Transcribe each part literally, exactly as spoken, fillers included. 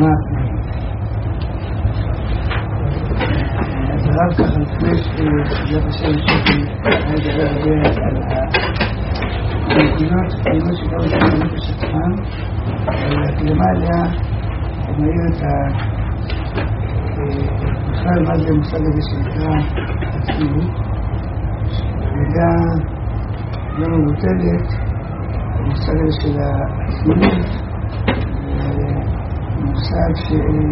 אז רק ככה לפני שתגלת השם שלי אני אדבר הרבה על המדינות כאילו שגם במדינות השטחן אבל הקדמה עליה הוא מעיר את ה... בכלל מה זה המושג הזה שנקרא עצמיות ומידה לא מבוטלת המושג הזה של העצמיות מושג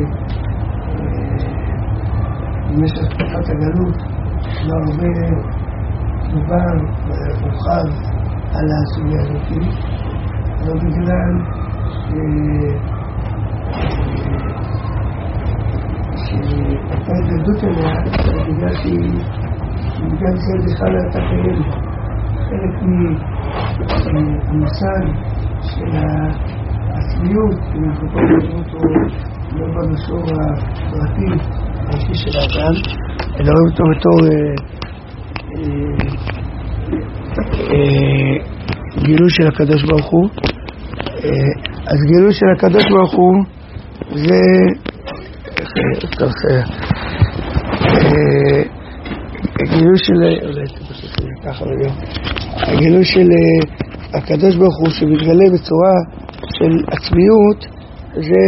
שבמשך תקופת הגלות לא הרבה דובר ורוחב על הסוגיה הזאת לא בגלל שהייתה התנגדות אליה בגלל שהיא בגלל זה בכלל לא הייתה קיימת חלק מהמושג של העצמיות, אם אנחנו פה נראים אותו לא במשור הפרטי האישי של האדם, אלא רואים אותו בתור גילוי של הקדוש ברוך הוא. אז גילוי של הקדוש ברוך הוא זה גילוי של הגילוי של הקדוש ברוך הוא שמתגלה בצורה של עצמיות זה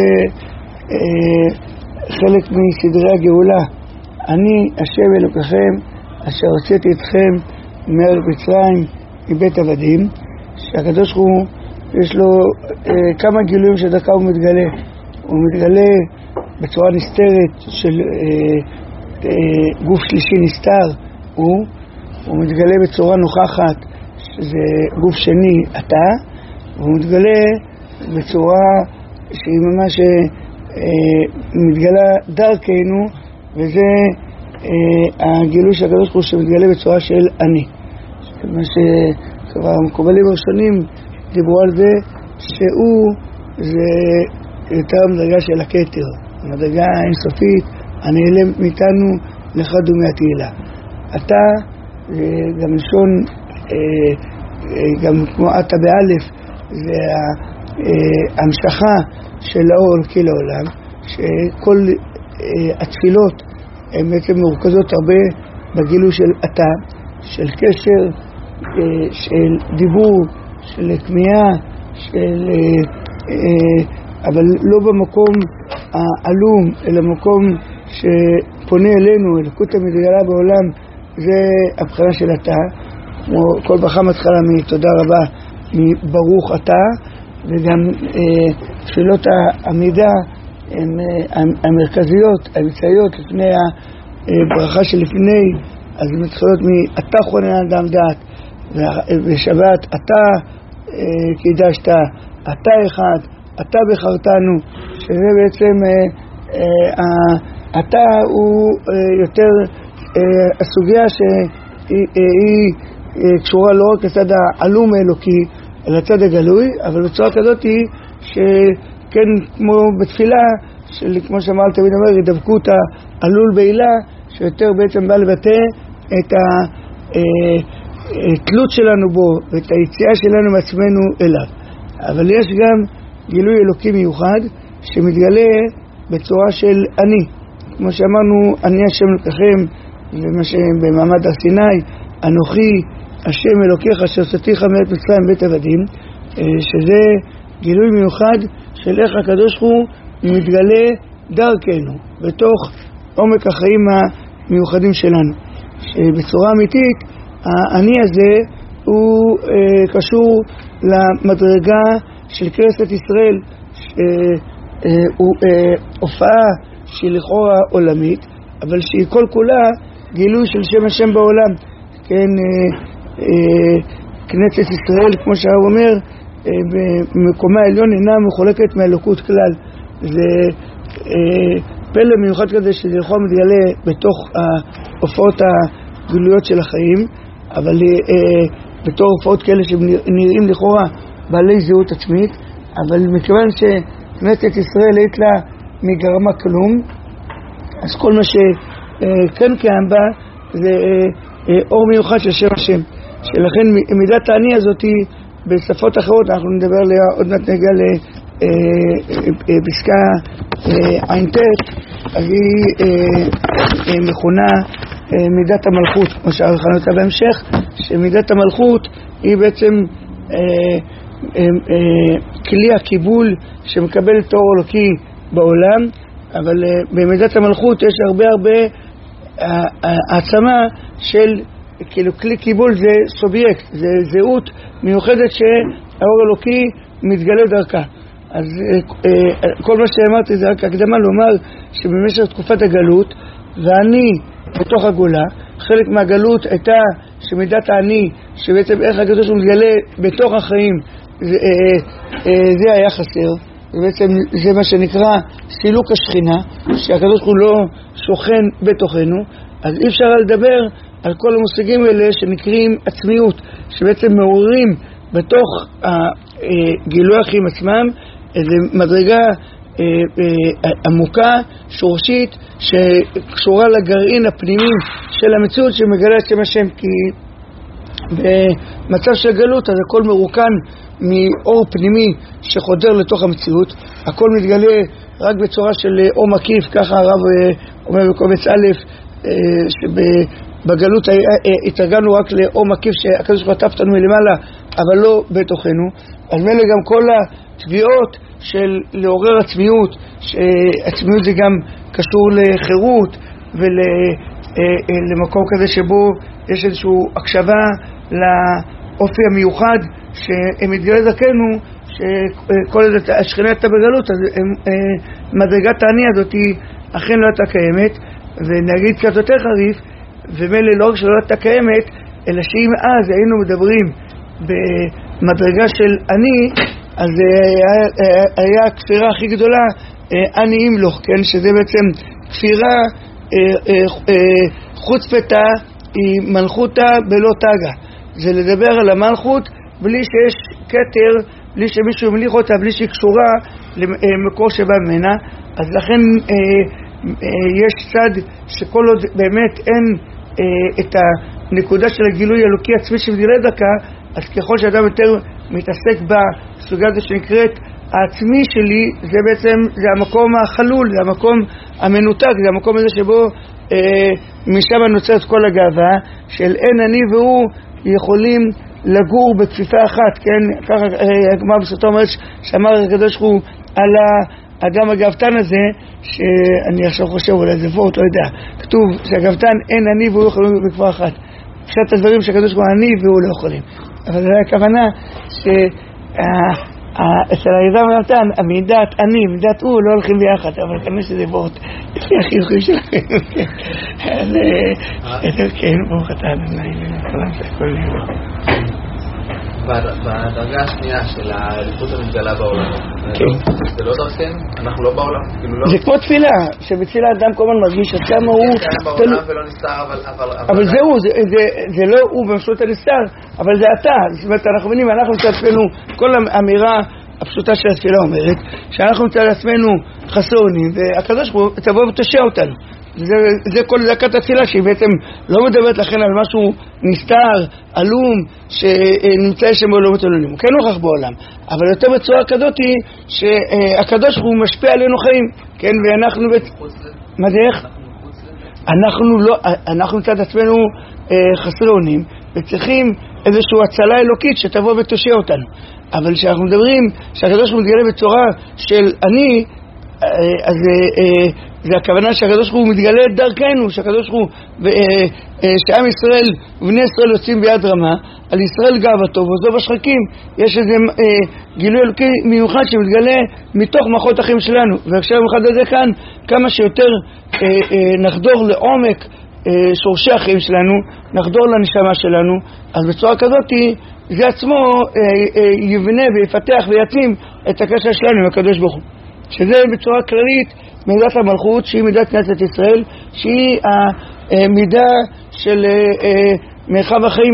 אה, חלק מסדרי הגאולה. אני השם אלוקיכם אשר הוצאתי אתכם מארץ מצרים מבית עבדים. שהקדוש ברוך הוא יש לו אה, כמה גילויים שדרכם הוא מתגלה. הוא מתגלה בצורה נסתרת של אה, אה, גוף שלישי נסתר הוא, הוא מתגלה בצורה נוכחת שזה גוף שני אתה, והוא מתגלה בצורה שהיא ממש אה, מתגלה דרכנו, וזה אה, הגילוי של הקדוש ברוך הוא שמתגלה בצורה של אני. מה שכבר המקובלים הראשונים דיברו על זה, שהוא זה יותר המדרגה של הכתר, המדרגה האינסופית הנעלמת מאיתנו לך דומי התהילה. אתה גם לשון אה, גם כמו אתה באלף זה ההמשכה של האור אלוקי לעולם, שכל התפילות הן בעצם מורכזות הרבה בגילוי של אתה, של קשר, של דיבור, של כמיהה, של אבל לא במקום העלום אלא מקום שפונה אלינו, אלוקות המתגלה בעולם. זה הבחינה של אתה, כמו כל ברכה מתחילה מתודה רבה מברוך אתה, וגם אה, תפילות העמידה הן אה, המרכזיות, האמצעיות לפני הברכה שלפני, אז הן מתחילות מאתה חונן אדם דעת, ושבת אתה אה, קידשת, אתה אחד, אתה בחרתנו, שזה בעצם אה, אה, אתה הוא אה, יותר אה, הסוגיה שהיא אה, אה, קשורה לא רק לצד העלום האלוקי, אלא לצד הגלוי, אבל בצורה כזאת היא שכן כמו בתפילה, של, כמו שאמר תמיד אומר, ידבקות העלול בעילה, שיותר בעצם בא לבטא את התלות שלנו בו ואת היציאה שלנו מעצמנו אליו. אבל יש גם גילוי אלוקי מיוחד שמתגלה בצורה של אני, כמו שאמרנו, אני השם אלוקיכם, ומה שבמעמד הר סיני, אנוכי השם אלוקיך אשר הוצאתיך מארץ מצרים מבית עבדים, שזה גילוי מיוחד של איך הקדוש ברוך הוא מתגלה דרכנו בתוך עומק החיים המיוחדים שלנו, שבצורה אמיתית האני הזה הוא אה, קשור למדרגה של כנסת ישראל, שהוא אה, הופעה שהיא לכאורה עולמית, אבל שהיא כל כולה גילוי של שם השם בעולם. כן, אה, אה, כנסת ישראל, כמו שהרב אומר, אה, במקומה העליון אינה מחולקת מהאלוקות כלל. זה אה, פלא מיוחד כזה שזה יכול מתגלה בתוך ההופעות הגילויות של החיים, אבל אה, בתור הופעות כאלה שנראים לכאורה בעלי זהות עצמית, אבל מכיוון שכנסת ישראל היית לה מגרמה כלום, אז כל מה שכן קיים בה זה אור מיוחד של שם השם, שלכן מידת העני הזאת בשפות אחרות, אנחנו נדבר עליה, עוד מעט נגיע לפסקה עין תת, אז היא מכונה מידת המלכות, כמו שהרחנו אותה בהמשך, שמידת המלכות היא בעצם כלי הקיבול שמקבל את אור אלוקי בעולם, אבל במידת המלכות יש הרבה הרבה העצמה של, כאילו כלי קיבול זה סובייקט, זה זהות מיוחדת שהאור אלוקי מתגלה דרכה. אז כל מה שאמרתי זה רק הקדמה לומר שבמשך תקופת הגלות ואני בתוך הגולה, חלק מהגלות הייתה שמידת העני, שבעצם איך הקדוש הוא מתגלה בתוך החיים, זה, זה היה חסר. ובעצם זה מה שנקרא סילוק השכינה, שהקדוש הוא לא שוכן בתוכנו. אז אי אפשר לדבר על כל המושגים האלה שנקראים עצמיות, שבעצם מעוררים בתוך גילוי החיים עצמם איזו מדרגה עמוקה, שורשית, שקשורה לגרעין הפנימי של המציאות שמגלה את שם השם. כי במצב של גלות אז הכל מרוקן מאור פנימי שחודר לתוך המציאות, הכל מתגלה רק בצורה של אור מקיף, ככה הרב אומר בקובץ א', שבגלות התרגלנו רק לאור מקיף שהקדוש חטף אותנו מלמעלה, אבל לא בתוכנו. אז מילא גם כל התביעות של לעורר עצמיות, שעצמיות זה גם קשור לחירות ולמקום כזה שבו יש איזושהי הקשבה לאופי המיוחד שמתגלה דרכנו, שכל איזה השכינה הייתה בגלות, אז מדרגת העני הזאת היא אכן לא הייתה קיימת. ונגיד קצת יותר חריף, ומילא לא רק שלא הייתה קיימת, אלא שאם אז היינו מדברים במדרגה של אני, אז היה, היה הכפירה הכי גדולה אני ימלוך, כן? שזה בעצם כפירה חוצפתה היא מלכותה בלא תגה, זה לדבר על המלכות בלי שיש כתר, בלי שמישהו ימליך אותה, בלי שהיא קשורה למקור שבא ממנה. אז לכן יש צד שכל עוד באמת אין את הנקודה של הגילוי האלוקי עצמי שמתגלה דקה, אז ככל שאדם יותר מתעסק בסוגיה הזו שנקראת העצמי שלי, זה בעצם זה המקום החלול, זה המקום המנותק, זה המקום הזה שבו אה, משם נוצרת כל הגאווה של אין אני והוא יכולים לגור בכפיפה אחת, כן? ככה הגמרא בסוטה אומרת שאמר הקדוש ברוך הוא על האדם הגאוותן הזה, שאני עכשיו חושב אולי זה וורט, לא יודע, כתוב שהגאוותן אין אני והוא יכולים בכפיפה אחת. פשט הדברים שהקדוש ברוך הוא אני והוא לא יכולים, אבל זו הכוונה ש אצל האדם הגאוותן המידת אני, מידת הוא לא הולכים ביחד, אבל כנראה שזה וורט לפי החיוכים שלכם. אז כן, ברוך אתה אדוני, הכל נראה. בדרגה השנייה של האליפות המתגלה בעולם, זה לא דרכנו? אנחנו לא בעולם? זה כמו תפילה, שבתפילה אדם כל הזמן מרגיש עד כמה הוא... זה קיים בעולם ולא נסתר, אבל זהו, זה לא הוא במשמעות הנסתר, אבל זה אתה. זאת אומרת, אנחנו מבינים, אנחנו מצד עצמנו, כל האמירה הפשוטה של התפילה אומרת, שאנחנו מצד עצמנו חסרי אונים, והקדוש ברוך הוא תבוא ותושיע אותנו. זה, זה כל דקת התפילה שהיא בעצם לא מדברת לכן על משהו נסתר, עלום, שנמצא שם בעולמות עלולים. הוא כן נוכח בעולם, אבל יותר בצורה כזאת היא שהקדוש הוא משפיע עלינו חיים, כן, ואנחנו בית... מה זה איך? אנחנו לא, אנחנו מצד עצמנו חסרי אונים, וצריכים איזושהי הצלה אלוקית שתבוא ותושיע אותנו. אבל כשאנחנו מדברים שהקדוש הוא מתגלה בצורה של אני, אז זה הכוונה שהקדוש הוא מתגלה דרכנו, שהקדוש הוא שעם ישראל ובני ישראל יוצאים ביד רמה על ישראל גאוותו ועוזו בשחקים. יש איזה גילוי אלוקי מיוחד שמתגלה מתוך מערכות החיים שלנו, ועכשיו במיוחד הזה כאן כמה שיותר נחדור לעומק שורשי החיים שלנו, נחדור לנשמה שלנו, אז בצורה כזאת זה עצמו יבנה ויפתח ויתאים את הקשר שלנו עם הקדוש ברוך הוא, שזה בצורה כללית מידת המלכות, שהיא מידת כנסת ישראל, שהיא המידה של מרחב החיים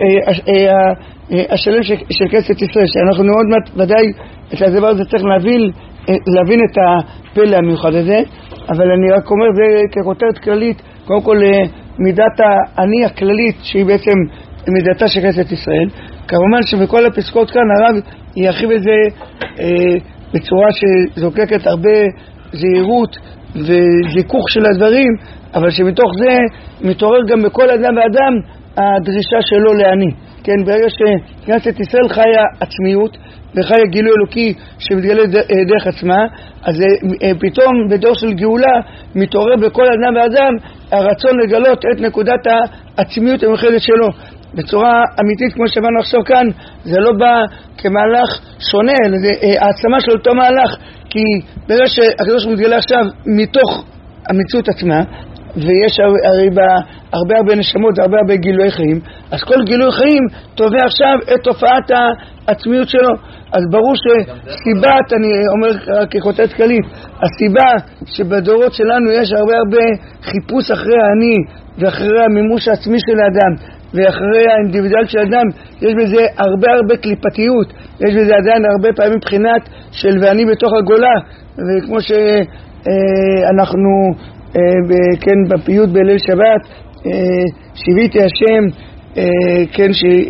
השלם של כנסת ישראל, שאנחנו מאוד מעט ודאי את הדבר הזה צריך להבין, להבין את הפלא המיוחד הזה. אבל אני רק אומר זה ככותרת כללית, קודם כל מידת האני הכללית שהיא בעצם מידתה של כנסת ישראל. כמובן שבכל הפסקות כאן הרב ירחיב את זה אה, בצורה שזוקקת הרבה זהירות וזיכוך של הדברים, אבל שמתוך זה מתעורר גם בכל אדם ואדם הדרישה שלו לעני. כן, ברגע שכנסת ישראל חיה עצמיות וחיה גילוי אלוקי שמתגלה דרך עצמה, אז פתאום בדור של גאולה מתעורר בכל אדם ואדם הרצון לגלות את נקודת העצמיות המיוחדת שלו בצורה אמיתית. כמו שבאנו עכשיו כאן, זה לא בא כמהלך שונה, זה העצמה של אותו מהלך, כי ברגע שהקדוש מתגלה עכשיו מתוך המציאות עצמה, ויש הרי הרבה הרבה נשמות והרבה הרבה גילוי חיים, אז כל גילוי חיים תובע עכשיו את תופעת העצמיות שלו. אז ברור שסיבת, אני אומר רק ככותרת כללית, הסיבה שבדורות שלנו יש הרבה הרבה חיפוש אחרי האני ואחרי המימוש העצמי של האדם ואחרי האינדיבידואל של האדם, יש בזה הרבה הרבה קליפתיות, יש בזה עדיין הרבה פעמים מבחינת של ואני בתוך הגולה, וכמו שאנחנו כן בפיוט בליל שבת, שיביתי השם, כן,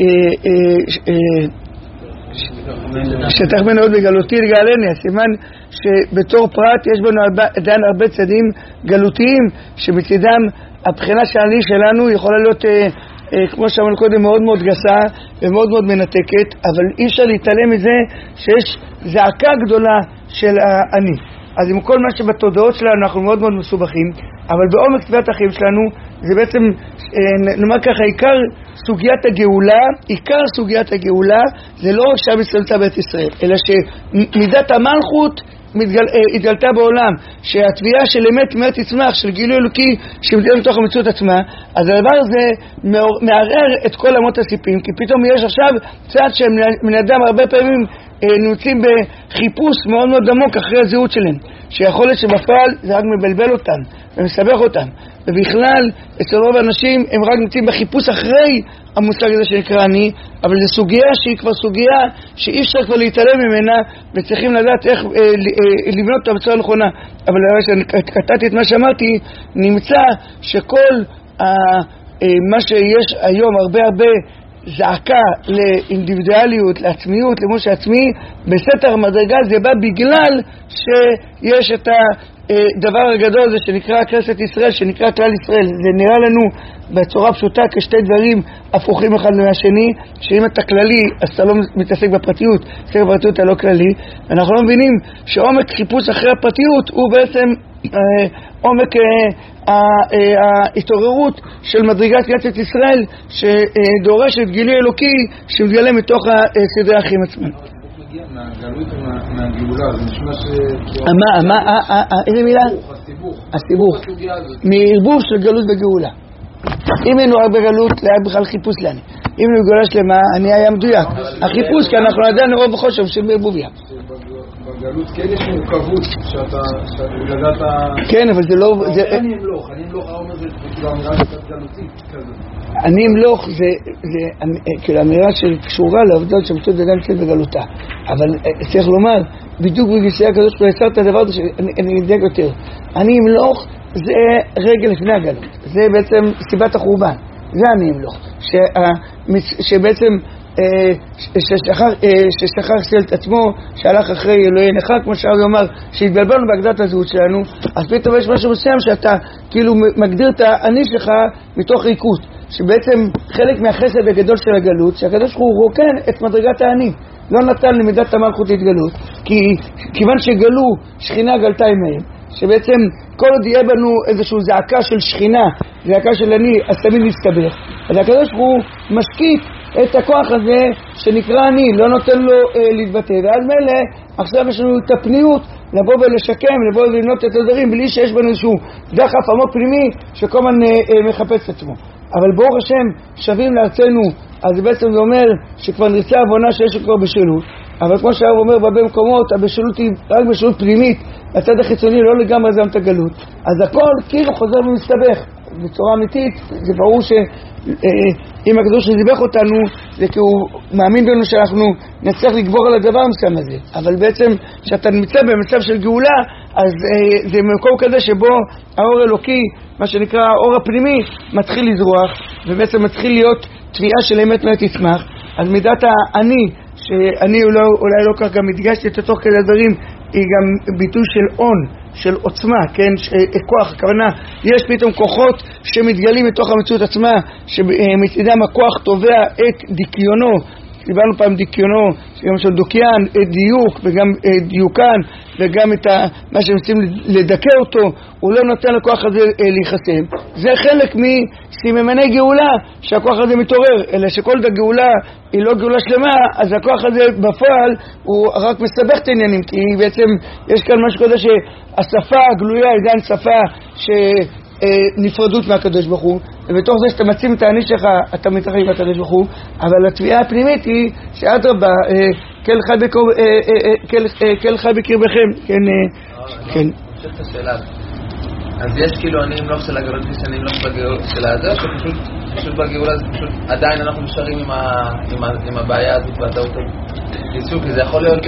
שטח מאוד בגלותי לגאלני. הסימן שבתור פרט יש בנו עדיין הרבה צדים גלותיים, שמצדם הבחינה שהאני שלנו יכולה להיות, כמו שאמרנו קודם, מאוד מאוד גסה ומאוד מאוד מנתקת, אבל אי אפשר להתעלם מזה שיש זעקה גדולה של האני. אז עם כל מה שבתודעות שלנו אנחנו מאוד מאוד מסובכים, אבל בעומק טבעת החיים שלנו זה בעצם, נאמר ככה, עיקר סוגיית הגאולה, עיקר סוגיית הגאולה זה לא רק שעם ישראל נמצא בארץ ישראל, אלא שמידת המלכות מתגל, התגלתה בעולם, שהתביעה של אמת מארץ תצמח, של גילוי אלוקי שמתגלה מתוך המציאות עצמה, אז הדבר הזה מערער את כל אמות הסיפים, כי פתאום יש עכשיו צד שבני אדם הרבה פעמים נמצאים בחיפוש מאוד מאוד עמוק אחרי הזהות שלהם, שיכול להיות שבפעל זה רק מבלבל אותם ומסבך אותם, ובכלל אצל רוב האנשים הם רק נמצאים בחיפוש אחרי המושג הזה שנקרא אני, אבל זו סוגיה שהיא כבר סוגיה שאי אפשר כבר להתעלם ממנה, וצריכים לדעת איך אה, אה, לבנות אותה בצורה נכונה. אבל כשקטעתי את מה שאמרתי, נמצא שכל אה, אה, מה שיש היום הרבה הרבה זעקה לאינדיבידואליות, לעצמיות, למוש עצמי, בסתר המדרגה זה בא בגלל שיש את הדבר הגדול הזה שנקרא כנסת ישראל, שנקרא כלל ישראל. זה נראה לנו בצורה פשוטה כשתי דברים הפוכים אחד מהשני, שאם אתה כללי אז אתה לא מתעסק בפרטיות, מתעסק בפרטיות הלא כללי. אנחנו לא מבינים שעומק חיפוש אחרי הפרטיות הוא בעצם אה, עומק אה, ההתעוררות של מדרגת כנסת ישראל שדורשת גילוי אלוקי שמתגלה מתוך סדרי החיים עצמם. מהגלות ומהגאולה, זה נשמע ש... מה, מה, איזה מילה? הסיבוך. הסיבוך. מערבוב של גלות וגאולה. אם היינו הרבה גלות, לא היה בכלל חיפוש לנו. אם היינו גאולה שלמה, אני היה מדויק. החיפוש, כי אנחנו עדיין רוב וחושב של מערבוביה. בגלות כן יש מורכבות, שאתה לדעת ה... כן, אבל זה לא... אני אמלוך, אני אמלוך, האומר זה כאילו אמירה קצת גלותית כזאת. אני אמלוך זה כאילו אמירה שקשורה לעבודות שמצאות אדם כן בגלותה, אבל צריך לומר בדיוק בגלל הקדוש ברוך הוא יצר את הדבר הזה שאני אדייק יותר. אני אמלוך זה רגע לפני הגלות, זה בעצם סיבת החורבן, זה אני אמלוך, שבעצם ששכח סל את עצמו, שהלך אחרי אלוהי נחה, כמו שהרבי אומר, שהתבלבלנו בהגדרת הזהות שלנו, אז פתאום יש משהו מסוים שאתה כאילו מגדיר את האני שלך מתוך ריקות, שבעצם חלק מהחסד הגדול של הגלות, שהקדוש הוא רוקן את מדרגת האני, לא נתן למידת המלכות להתגלות, כי כיוון שגלו, שכינה גלתה עמהם, שבעצם כל עוד יהיה בנו איזושהי זעקה של שכינה, זעקה של אני, אז תמיד נסתבך. אז הקדוש הוא משקיט את הכוח הזה שנקרא אני, לא נותן לו אה, להתבטא, ואז מלא, עכשיו יש לנו את הפניות לבוא ולשקם, לבוא ולבנות את הדברים, בלי שיש בנו איזשהו דחף עמוק פנימי שכל הזמן אה, אה, מחפש את עצמו. אבל ברוך השם שווים לארצנו, אז בעצם זה אומר שכבר נרצה הבונה שיש כבר בשלות, אבל כמו שהרב אומר בהרבה מקומות, הבשלות היא רק בשלות פנימית, הצד החיצוני לא לגמרי זה את הגלות, אז הכל כאילו חוזר ומסתבך בצורה אמיתית. זה ברור שאם הקדוש זיבך אותנו זה כי הוא מאמין בנו שאנחנו נצטרך לגבור על הדבר המסוים הזה, אבל בעצם שאתה נמצא במצב של גאולה, אז זה מקום כזה שבו האור אלוקי, מה שנקרא האור הפנימי, מתחיל לזרוח ובעצם מתחיל להיות תביעה של אמת לא תצמח. אז מידת האני, שאני אולי, אולי לא כך גם הדגשתי את התוך כדי הדברים, היא גם ביטוי של און, של עוצמה, כן, כוח, הכוונה, יש פתאום כוחות שמתגלים מתוך המציאות עצמה, שמצידם הכוח תובע את דיקיונו, דיברנו פעם דיקיונו, גם של דוקיין, את דיוק וגם את דיוקן, וגם את ה, מה שהם רוצים לדכא אותו, הוא לא נותן לכוח הזה להיחסם. זה חלק מסימני גאולה, שהכוח הזה מתעורר, אלא שכל הגאולה היא לא גאולה שלמה, אז הכוח הזה בפועל הוא רק מסבך את העניינים, כי בעצם יש כאן משהו כזה שהשפה הגלויה היא עדיין שפה ש... נפרדות מהקדוש ברוך הוא, ובתוך זה שאתה מצים את העני שלך אתה מתרחק מהקדוש ברוך הוא, אבל התביעה הפנימית היא שאדרבה כל חי בקרבכם. כן, כן. חושב את השאלה, אז יש כאילו אני אמלוך של הגאולה שאני אמלוך של הזה, שפשוט בגאולה זה פשוט עדיין אנחנו נשארים עם הבעיה הזאת והטעות הזאת, כי זה יכול להיות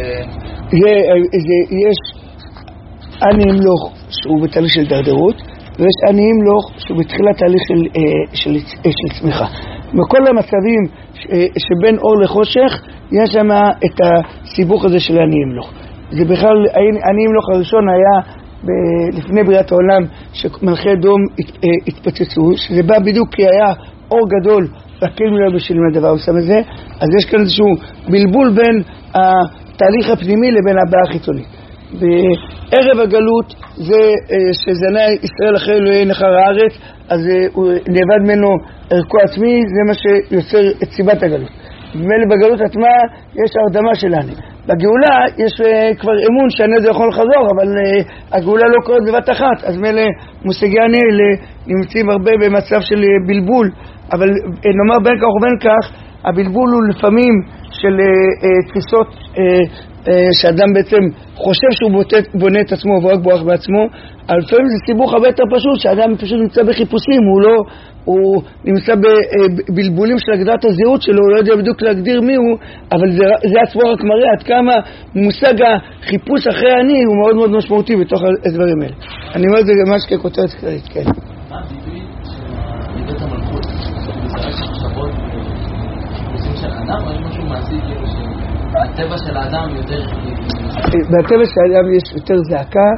יש אני אמלוך שהוא בתהליך של דרדרות, ויש אני אמלוך שהוא בתחילת תהליך של, של, של צמיחה. בכל המצבים שבין אור לחושך יש שם את הסיבוך הזה של אני אמלוך. זה בכלל, אני אמלוך הראשון היה ב- לפני בריאת העולם שמלכי אדום הת, התפוצצו, שזה בא בדיוק כי היה אור גדול והכלים לא בשלים לדבר עושה מזה, אז יש כאן איזשהו בלבול בין התהליך הפנימי לבין הבאה החיצונית. בערב הגלות זה שזנה ישראל אחרי אלוהי נחר הארץ, אז הוא נאבד ממנו ערכו עצמי, זה מה שיוצר את סיבת הגלות. במילא בגלות עצמה יש הרדמה שלנו. בגאולה יש כבר אמון שאני זה יכול לחזור, אבל הגאולה לא קורית בבת אחת, אז מילא מושגי הנאלה נמצאים הרבה במצב של בלבול, אבל נאמר בין כך ובין כך, הבלבול הוא לפעמים של תפיסות שאדם בעצם חושב שהוא בונה את עצמו ורק בורח בעצמו, אבל לפעמים זה סיבוך הרבה יותר פשוט, שאדם פשוט נמצא בחיפושים, הוא לא, הוא נמצא בבלבולים של הגדרת הזהות שלו, הוא לא יודע בדיוק להגדיר מי הוא, אבל זה, זה עצמו רק מראה עד כמה מושג החיפוש אחרי אני הוא מאוד מאוד משמעותי בתוך הדברים האלה. אני אומר את זה ממש ככותרת כללית, כן. מה הביטוי של מידות המלכות? זה רק מחשבות וחיפושים של אדם, או יש משהו מעשי כאילו ש... הטבע של האדם יותר... בטבע של האדם יש יותר זעקה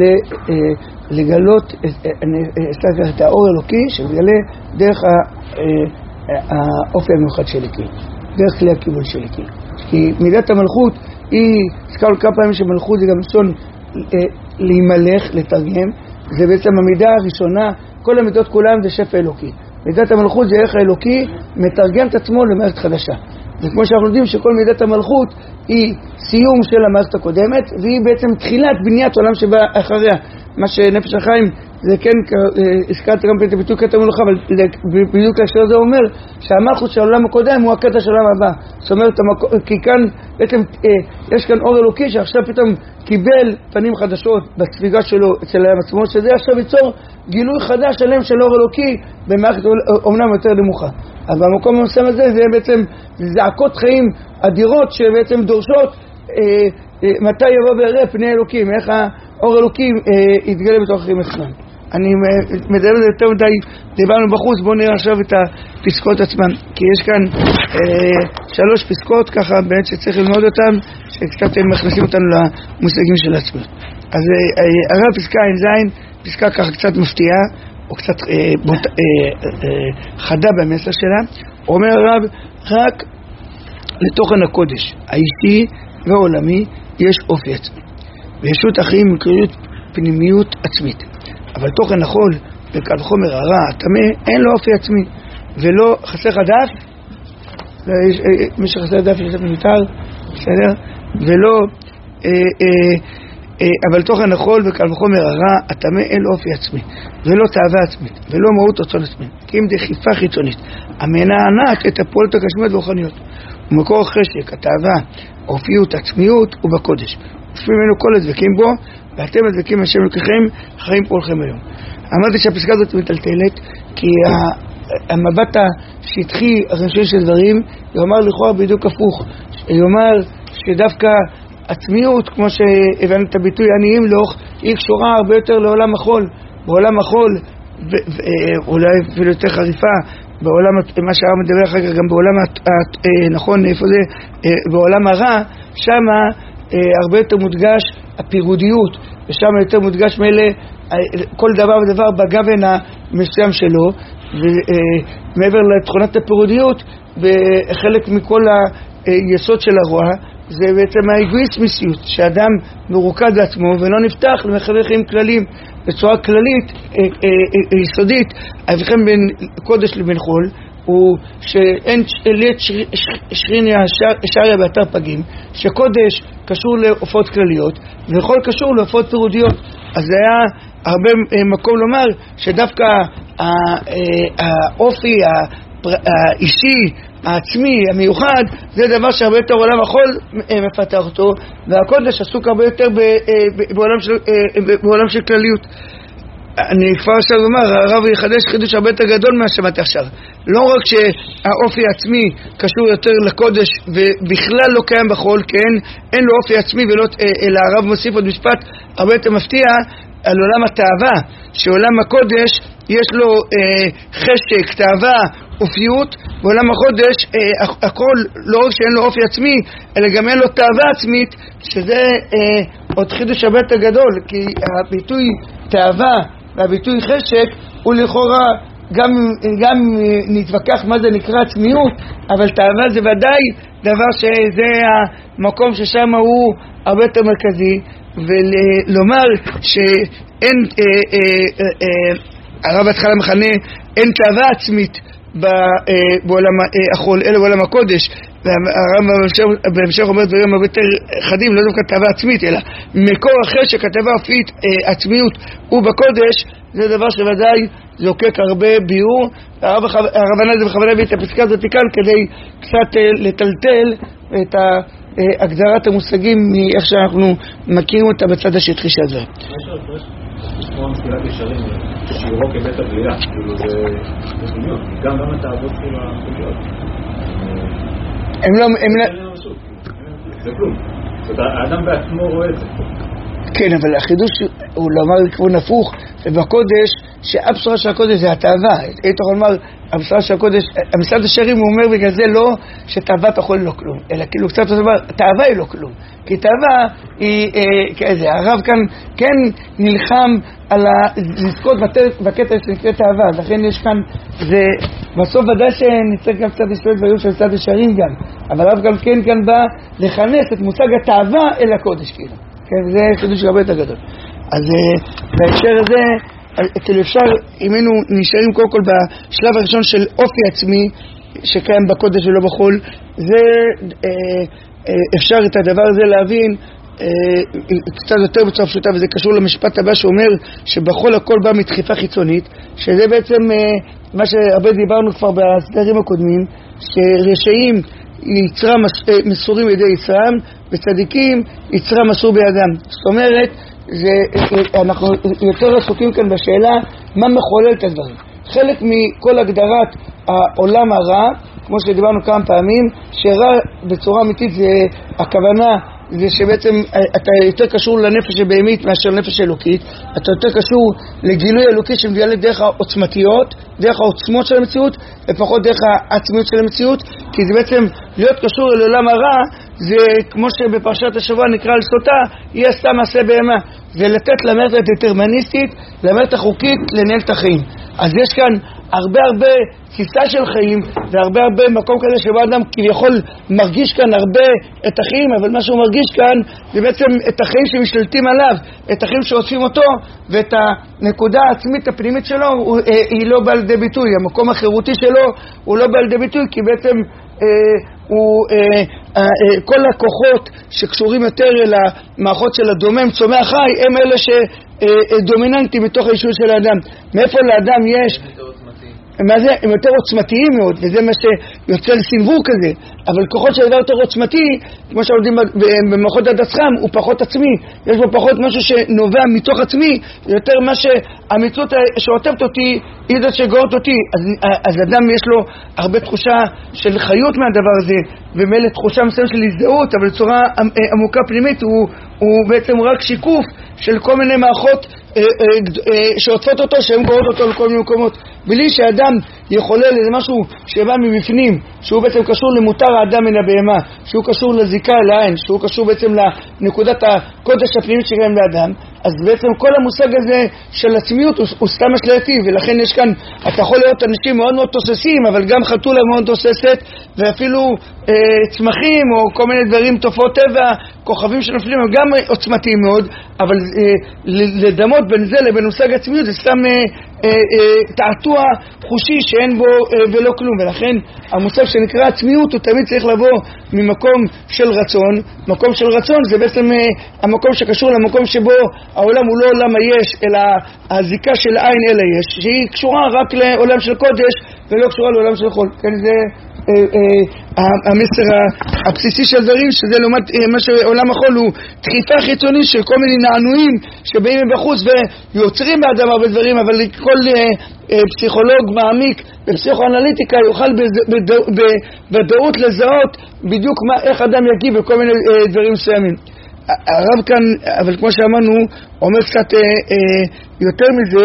לגלות את האור האלוקי שמגלה דרך האופי המיוחד של אלוקי, דרך כלי הקיבול של אלוקי. כי מידת המלכות היא, הזכרנו כמה פעמים שמלכות זה גם לשון להימלך, לתרגם, זה בעצם המידה הראשונה, כל המידות כולם זה שפע אלוקי. מידת המלכות זה איך האלוקי מתרגם את עצמו למערכת חדשה. וכמו שאנחנו יודעים שכל מידת המלכות היא סיום של המערכת הקודמת, והיא בעצם תחילת בניית עולם שבא אחריה. מה שנפש החיים זה כן, הזכרת גם את הביטוי קטע מלוכה, אבל בדיוק להקשר הזה אומר שהמלכות של העולם הקודם הוא הקטע של העולם הבא. זאת אומרת, כי כאן בעצם יש כאן אור אלוקי שעכשיו פתאום קיבל פנים חדשות בספיגה שלו אצל העם עצמו, שזה עכשיו ייצור גילוי חדש שלם של אור אלוקי במערכת אומנם יותר נמוכה. אבל במקום המסם הזה זה בעצם זעקות חיים אדירות שבעצם דורשות אה, אה, מתי יבוא ויראה פני אלוקים, איך האור אלוקים אה, יתגלה בתוך החיים עצמם. אני מדבר על זה יותר מדי, דיברנו בחוץ, בואו נראה עכשיו את הפסקות עצמן, כי יש כאן אה, שלוש פסקות ככה באמת שצריך ללמוד אותן, שקצת מכניסים אותנו למושגים של עצמם. אז אה, הרב פסקה אין זין, פסקה ככה קצת מפתיעה, או קצת אה, בוט, אה, אה, חדה במסר שלה. אומר הרב, רק לתוכן הקודש האישי והעולמי יש אופי עצמי, וישות החיים מקריות פנימיות עצמית, אבל תוכן החול וקל חומר הרע הטמא אין לו אופי עצמי, ולא חסר דף, מי שחסר דף יש מיותר, בסדר? ולא אה, אה, אבל תוכן החול וקל וחומר הרע הטמא אין לו אופי עצמי, ולא תאווה עצמית, ולא מהות רצון עצמי, כי אם דחיפה חיצונית המנענעת את הפועלות הגשמיות והרוחניות, ומקור החשק, התאווה, האופיות, העצמיות ובקודש, ופי ממנו כל הדבקים בו, ואתם הדבקים השם אלוקיכם חיים פועלכם היום. אמרתי שהפסקה הזאת מטלטלת, כי המבט השטחי הראשון של דברים יאמר לכאורה בדיוק הפוך, יאמר שדווקא עצמיות, כמו שהבנו את הביטוי אני אמלוך, היא קשורה הרבה יותר לעולם החול. בעולם החול, ואולי אפילו יותר חריפה, בעולם, מה שהרב מדבר אחר כך, גם בעולם, נכון, איפה זה, בעולם הרע, שמה הרבה יותר מודגש הפירודיות, ושם יותר מודגש מאלה כל דבר ודבר בגוון המסוים שלו, ומעבר לתכונת הפירודיות, וחלק מכל היסוד של הרוע זה בעצם האגואיסטיות, שאדם מרוכז לעצמו ולא נפתח למחווי חיים כללים בצורה כללית, יסודית. ההבחן בין קודש לבין חול הוא שאין ליאת שריניה שריה באתר פגים, שקודש קשור להופעות כלליות וחול קשור להופעות פירודיות. אז זה היה הרבה מקום לומר שדווקא האופי האישי העצמי המיוחד זה דבר שהרבה יותר עולם החול מפתח אותו, והקודש עסוק הרבה יותר בעולם של, בעולם של כלליות. אני כבר עכשיו אומר, הרב יחדש חידוש הרבה יותר גדול מה שמעתי עכשיו. לא רק שהאופי העצמי קשור יותר לקודש ובכלל לא קיים בחול, כי אין, אין לו אופי עצמי, ולא, אלא הרב מוסיף עוד משפט הרבה יותר מפתיע על עולם התאווה, שעולם הקודש יש לו אה, חשק, תאווה, אופיות, בעולם החודש אה, הכל לא רק שאין לו אופי עצמי, אלא גם אין לו תאווה עצמית, שזה אה, עוד חידוש הרבה יותר גדול, כי הביטוי תאווה והביטוי חשק הוא לכאורה גם, גם נתווכח מה זה נקרא עצמיות, אבל תאווה זה ודאי דבר שזה המקום ששם הוא הרבה יותר מרכזי. ולומר שאין אה, אה, אה, הרב התחלה מכנה אין תאווה עצמית בעולם החול אלא בעולם הקודש, והרב בהמשך אומר דברים הרבה יותר חדים, לא דווקא תאווה עצמית אלא מקור החשק, התאווה האופית, עצמיות הוא בקודש. זה דבר שוודאי זוקק הרבה ביור. הרב הנז בכוונה הביא את הפסקה הזאת כאן כדי קצת לטלטל את הגדרת המושגים מאיך שאנחנו מכירים אותה בצד השטחי של זה. יש כמו המסילת ישרים, שירו כבית הבריאה, כאילו זה דמיון, גם גם התאוות של החוליות. הם לא... זה כלום. האדם בעצמו רואה את זה. כן, אבל החידוש הוא לומר לכיוון הפוך, ובקודש, שהבשורה של הקודש זה התאווה. היית יכול לומר, הבשורה של הקודש, המסילת ישרים הוא אומר בגלל זה לא שתאוות החול לא כלום, אלא כאילו קצת אומר, תאווה היא לא כלום. כי תאווה היא כזה, הרב כאן כן נלחם על לזכות בקטע שנקרא תאווה, לכן יש כאן, זה בסוף ודאי שנצטרך גם קצת לשאול דברים של מסילת ישרים גם, אבל הרב גם כן כאן בא לכנס את מושג התאווה אל הקודש כאילו. כן, זה חידוש הרבה יותר גדול. אז בהקשר הזה, כאילו אפשר, אם היינו נשארים קודם כל בשלב הראשון של אופי עצמי שקיים בקודש ולא בחול, זה אפשר את הדבר הזה להבין קצת יותר בצורה פשוטה, וזה קשור למשפט הבא שאומר שבחול הכל בא מדחיפה חיצונית, שזה בעצם מה שהרבה דיברנו כבר בסדרים הקודמים, שרשעים יצרה מסורים בידי יצרם וצדיקים יצרה מסור בידם. זאת אומרת, זה, אנחנו יותר עסוקים כאן בשאלה מה מחולל את הדברים. חלק מכל הגדרת העולם הרע, כמו שדיברנו כמה פעמים, שרע בצורה אמיתית זה הכוונה, זה שבעצם אתה יותר קשור לנפש הבהמית מאשר לנפש אלוקית, אתה יותר קשור לגילוי אלוקי שמתגלה דרך העוצמתיות, דרך העוצמות של המציאות, ופחות דרך העצמיות של המציאות, כי זה בעצם להיות קשור לעולם הרע, זה כמו שבפרשת השבוע נקרא על סוטה, היא עשתה מעשה בהמה, זה לתת למערכת הדטרמיניסטית, למערכת החוקית לנהל את החיים. אז יש כאן הרבה הרבה תפיסה של חיים, והרבה הרבה מקום כזה שבו אדם כביכול מרגיש כאן הרבה את החיים, אבל מה שהוא מרגיש כאן זה בעצם את החיים שמשתלטים עליו, את החיים שעושים אותו, ואת הנקודה העצמית הפנימית שלו הוא, אה, היא לא באה לידי ביטוי, המקום החירותי שלו הוא לא בא לידי ביטוי, כי בעצם אה, הוא, אה, אה, אה, כל הכוחות שקשורים יותר אל המערכות של הדומם צומח חי, הם אלה שדומיננטים מתוך האישור של האדם. מאיפה לאדם יש מה זה? הם יותר עוצמתיים מאוד, וזה מה שיוצא לסנבור כזה, אבל כוחות של דבר יותר עוצמתי, כמו שעובדים במערכות הדת חם, הוא פחות עצמי, יש בו פחות משהו שנובע מתוך עצמי, יותר מה שהמציאות שעוטפת אותי היא זאת שגוררת אותי. אז, אז אדם יש לו הרבה תחושה של חיות מהדבר הזה, ומילא תחושה מסוימת של הזדהות, אבל בצורה עמוקה פנימית הוא, הוא בעצם רק שיקוף של כל מיני מערכות שעוטפות אותו, שהן גוררות אותו לכל מיני מקומות, בלי שאדם יחולל איזה משהו שבא מבפנים, שהוא בעצם קשור למותר האדם מן הבהמה, שהוא קשור לזיקה אל העין, שהוא קשור בעצם לנקודת הקודש הפנימית שקיים לאדם. אז בעצם כל המושג הזה של עצמיות הוא, הוא סתם אשלייתי, ולכן יש כאן, אתה יכול לראות אנשים מאוד מאוד תוססים, אבל גם חתולה מאוד תוססת, ואפילו אה, צמחים או כל מיני דברים, תופעות טבע, כוכבים שנופלים, הם גם עוצמתיים מאוד, אבל אה, לדמות בין זה לבין מושג עצמיות זה סתם אה, אה, אה, תעתוע חושי שאין בו אה, ולא כלום. ולכן המושג שנקרא עצמיות הוא תמיד צריך לבוא ממקום של רצון. מקום של רצון זה בעצם אה, המקום שקשור למקום שבו העולם הוא לא עולם היש, אלא הזיקה של עין אל היש, שהיא קשורה רק לעולם של קודש ולא קשורה לעולם של חול. כן, זה אה, אה, המסר הבסיסי של דברים, שזה לעומת מה שעולם החול הוא דחיפה חיצונית של כל מיני נענועים שבאים מבחוץ ויוצרים באדם הרבה דברים, אבל כל אה, אה, פסיכולוג מעמיק בפסיכואנליטיקה יוכל בוודאות לזהות בדיוק מה, איך אדם יגיב בכל מיני אה, דברים מסוימים. הרב כאן, אבל כמו שאמרנו, אומר קצת אה, אה, יותר מזה,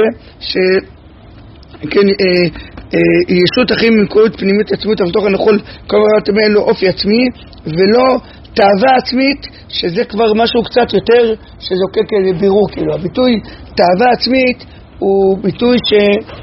שכן, אה, אה, ישות אחים ממקורות פנימית עצמית, אבל תוכן יכול כל דבר אין לו אופי עצמי, ולא תאווה עצמית, שזה כבר משהו קצת יותר, שזוקק לבירור. כאילו, הביטוי תאווה עצמית הוא ביטוי ש...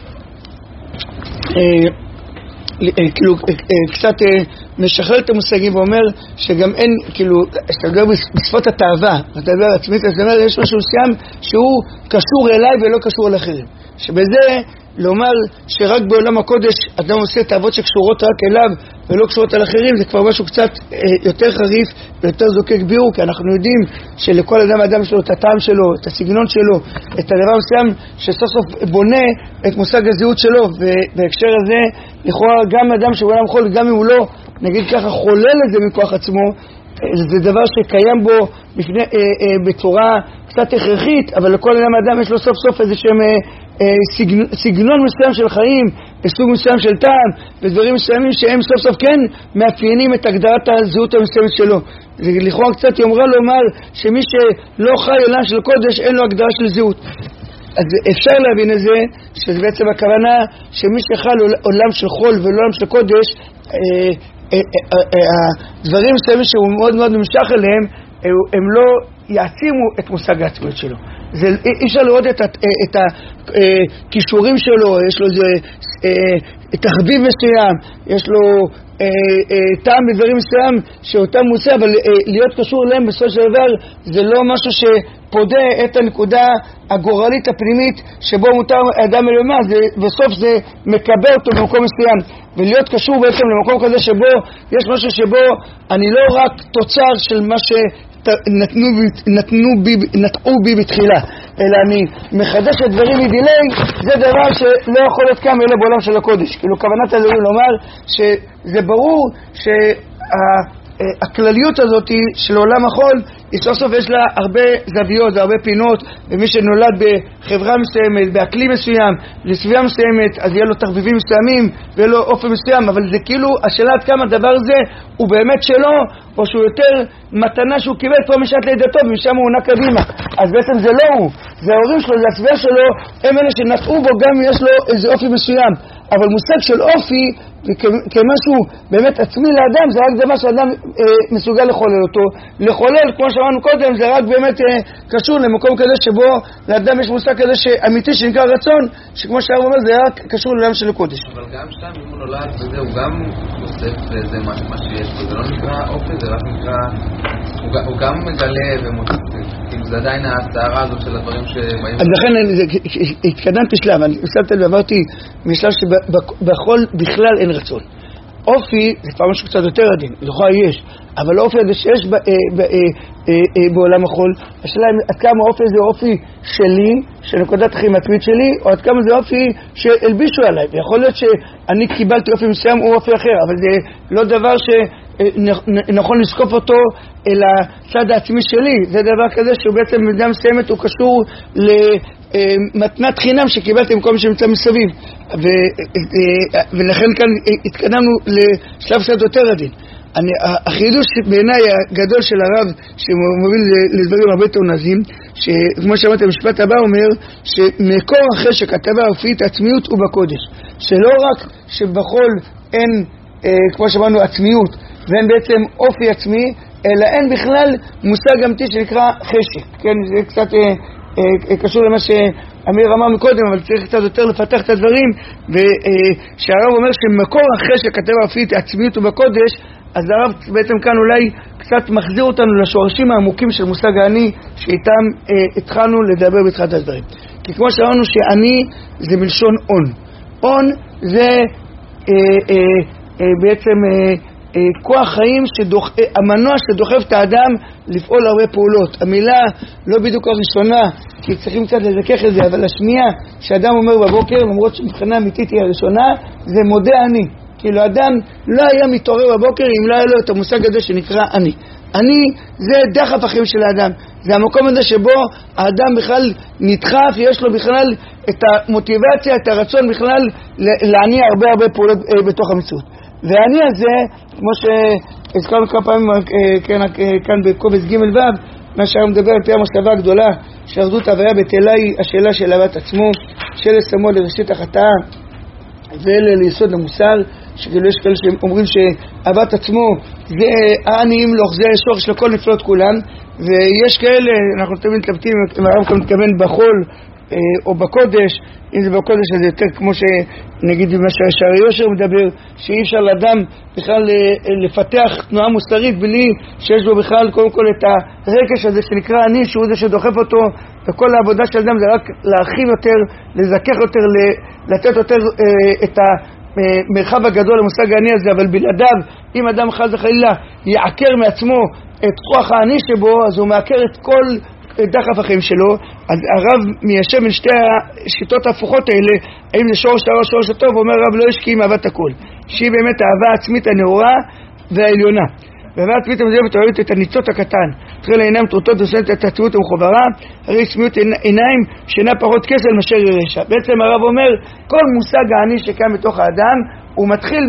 אה, כאילו קצת משחרר את המושגים ואומר שגם אין, כאילו, שאתה מדבר בשפות התאווה, אתה מדבר עצמית, אז אומר, יש משהו מסוים שהוא קשור אליי ולא קשור אל אחרים. שבזה לומר שרק בעולם הקודש אדם עושה תאוות שקשורות רק אליו ולא קשורות על אחרים, זה כבר משהו קצת אה, יותר חריף ויותר זוקק ביור, כי אנחנו יודעים שלכל אדם האדם שלו את הטעם שלו, את הסגנון שלו, את הדבר מסוים שסוף סוף בונה את מושג הזהות שלו. ובהקשר הזה לכאורה גם אדם שבעולם חול, גם אם הוא לא נגיד ככה חולל את זה מכוח עצמו, זה דבר שקיים בו בפני, אה, אה, בצורה קצת הכרחית, אבל לכל אדם האדם יש לו סוף סוף איזה שהם אה, אה, סגנון, סגנון מסוים של חיים, סוג מסוים של טעם, ודברים מסוימים שהם סוף סוף כן מאפיינים את הגדרת הזהות המסוימת שלו. זה לכאורה קצת יומרה לומר שמי שלא חי עולם של קודש אין לו הגדרה של זהות. אז אפשר להבין את זה, שזה בעצם הכוונה שמי שחל עולם של חול ועולם של קודש, אה, הדברים מסוימים שהוא מאוד מאוד נמשך אליהם, הם לא יעצימו את מושג העצמיות שלו. זה, אי אפשר לראות את, את הכישורים שלו, יש לו איזה תחביב מסוים, יש לו טעם בדברים מסוים שאותם מוצא, אבל להיות קשור אליהם בסופו של דבר זה לא משהו שפודה את הנקודה הגורלית הפנימית שבו מותר אדם מלומה, בסוף זה מקבל אותו במקום מסוים, ולהיות קשור בעצם למקום כזה שבו יש משהו שבו אני לא רק תוצר של מה ש... נתנו בי, נתנו בי, נטעו בי בתחילה, אלא אני מחדש את דברים מדילי, זה דבר שלא יכול להיות כמה אלא בעולם של הקודש. כאילו כוונת אלוהים לומר שזה ברור שהכלליות הזאת של עולם החול היא סוף סוף יש לה הרבה זוויות והרבה פינות, ומי שנולד בחברה מסוימת, באקלים מסוים, לסביבה מסוימת, אז יהיה לו תחביבים מסוימים ויהיה לו אופן מסוים, אבל זה כאילו השאלה עד כמה הדבר הזה הוא באמת שלו, או שהוא יותר מתנה שהוא קיבל פה משעת לידתו ומשם הוא עונה קדימה. אז בעצם זה לא הוא, זה ההורים שלו, זה הסביבה שלו, הם אלה שנטעו בו גם אם יש לו איזה אופי מסוים. אבל מושג של אופי כמשהו באמת עצמי לאדם זה רק דבר שאדם אה, מסוגל לחולל אותו. לחולל, כמו שאמרנו קודם, זה רק באמת אה, קשור למקום כזה שבו לאדם יש מושג כזה שאמיתי שנקרא רצון, שכמו שהרב אומר זה רק קשור לעולם של הקודש. אבל גם שם אם הוא נולד וזה הוא גם מוסף וזה מה, מה שיש פה, זה לא נקרא אופי, זה רק נקרא, הוא, הוא גם מגלה ומוסף, כאילו זה עדיין הסערה הזאת של הדברים שבאים. אז לכן זה, התקדמתי שלב, אני מסתכל ועברתי משלב שבכל בכלל אין רצון. אופי זה כבר משהו קצת יותר עדין, לכאורה יש, אבל האופי הזה שיש ב, אה, ב, אה, אה, אה, בעולם החול, השאלה עד כמה האופי זה אופי שלי, של נקודת חיים עצמית שלי, או עד כמה זה אופי שהלבישו עליי. ויכול להיות שאני קיבלתי אופי מסוים או אופי אחר, אבל זה לא דבר שנכון לסקוף אותו אל הצד העצמי שלי. זה דבר כזה שהוא בעצם במידה מסוימת הוא קשור למתנת חינם שקיבלתי במקום שנמצא מסביב. ו, ולכן כאן התקדמנו לשלב קצת יותר עדין. אני, החידוש בעיניי הגדול של הרב שמוביל לדברים הרבה תאונזים, שכמו שאמרתי המשפט הבא אומר שמקור החשק הטבע האופית עצמיות הוא בקודש, שלא רק שבחול אין אה, כמו שאמרנו עצמיות ואין בעצם אופי עצמי, אלא אין בכלל מושג אמיתי שנקרא חשק. כן, זה קצת אה, אה, קשור למה שאמיר אמר מקודם, אבל צריך קצת יותר לפתח את הדברים, ושהרב אומר שמקור החשק הטבע האופית עצמיות הוא בקודש, אז הרב בעצם כאן אולי קצת מחזיר אותנו לשורשים העמוקים של מושג האני שאיתם אה, התחלנו לדבר בתחילת הדברים. כי כמו שאמרנו שאני זה מלשון און. און זה אה, אה, אה, בעצם אה, אה, כוח חיים, שדוח, אה, המנוע שדוחף את האדם לפעול הרבה פעולות. המילה לא בדיוק הראשונה, כי צריכים קצת לזכך את זה, אבל השנייה שאדם אומר בבוקר, למרות שמבחינה אמיתית היא הראשונה, זה מודה אני. כאילו אדם לא היה מתעורר בבוקר אם לא היה לו את המושג הזה שנקרא אני. אני זה דחף החיים של האדם, זה המקום הזה שבו האדם בכלל נדחף, יש לו בכלל את המוטיבציה, את הרצון בכלל להניע הרבה הרבה פעולות אה, בתוך המציאות. והאני הזה, כמו שהזכרנו כמה פעמים אה, כאן, אה, כאן בקובץ ג' ו', מה שהרב מדבר על פי המושבה הגדולה שאחדות הוויה בטלה היא השאלה של אהבת עצמו, של לסמו לראשית החטאה ואלה ליסוד המוסר, שכאילו יש כאלה שאומרים שאהבת עצמו זה האני ימלוך, זה שורש לכל נפלאות כולם, ויש כאלה, אנחנו תמיד מתלבטים אם הרב כאן מתכוון בחול אה, או בקודש. אם זה בקודש אז זה יותר כמו שנגיד במה שהשערי יושר מדבר, שאי אפשר לאדם בכלל לפתח תנועה מוסרית בלי שיש בו בכלל קודם כל את הרגש הזה שנקרא אני, שהוא זה שדוחף אותו, וכל העבודה של אדם זה רק להרחיב יותר, לזכך יותר, לתת יותר אה, את המרחב הגדול למושג האני הזה. אבל בלעדיו, אם אדם חס וחלילה יעקר מעצמו את כוח האני שבו, אז הוא מעקר את כל דחף החיים שלו. אז הרב מיישב בין שתי השיטות ההפוכות האלה, האם זה שורש הרע שורש הטוב, ואומר הרב לא ישקיע עם אהבת הכל, שהיא באמת האהבה העצמית הנאורה והעליונה. והאהבה העצמית המזויפת אוהבת את הניצוץ הקטן, תחילה לעיניים טרוטות ושונאת את העצמיות המחוברה, הרי צמיות עיניים שאינה פחות כסל מאשר רשע. בעצם הרב אומר כל מושג האני שקיים בתוך האדם הוא מתחיל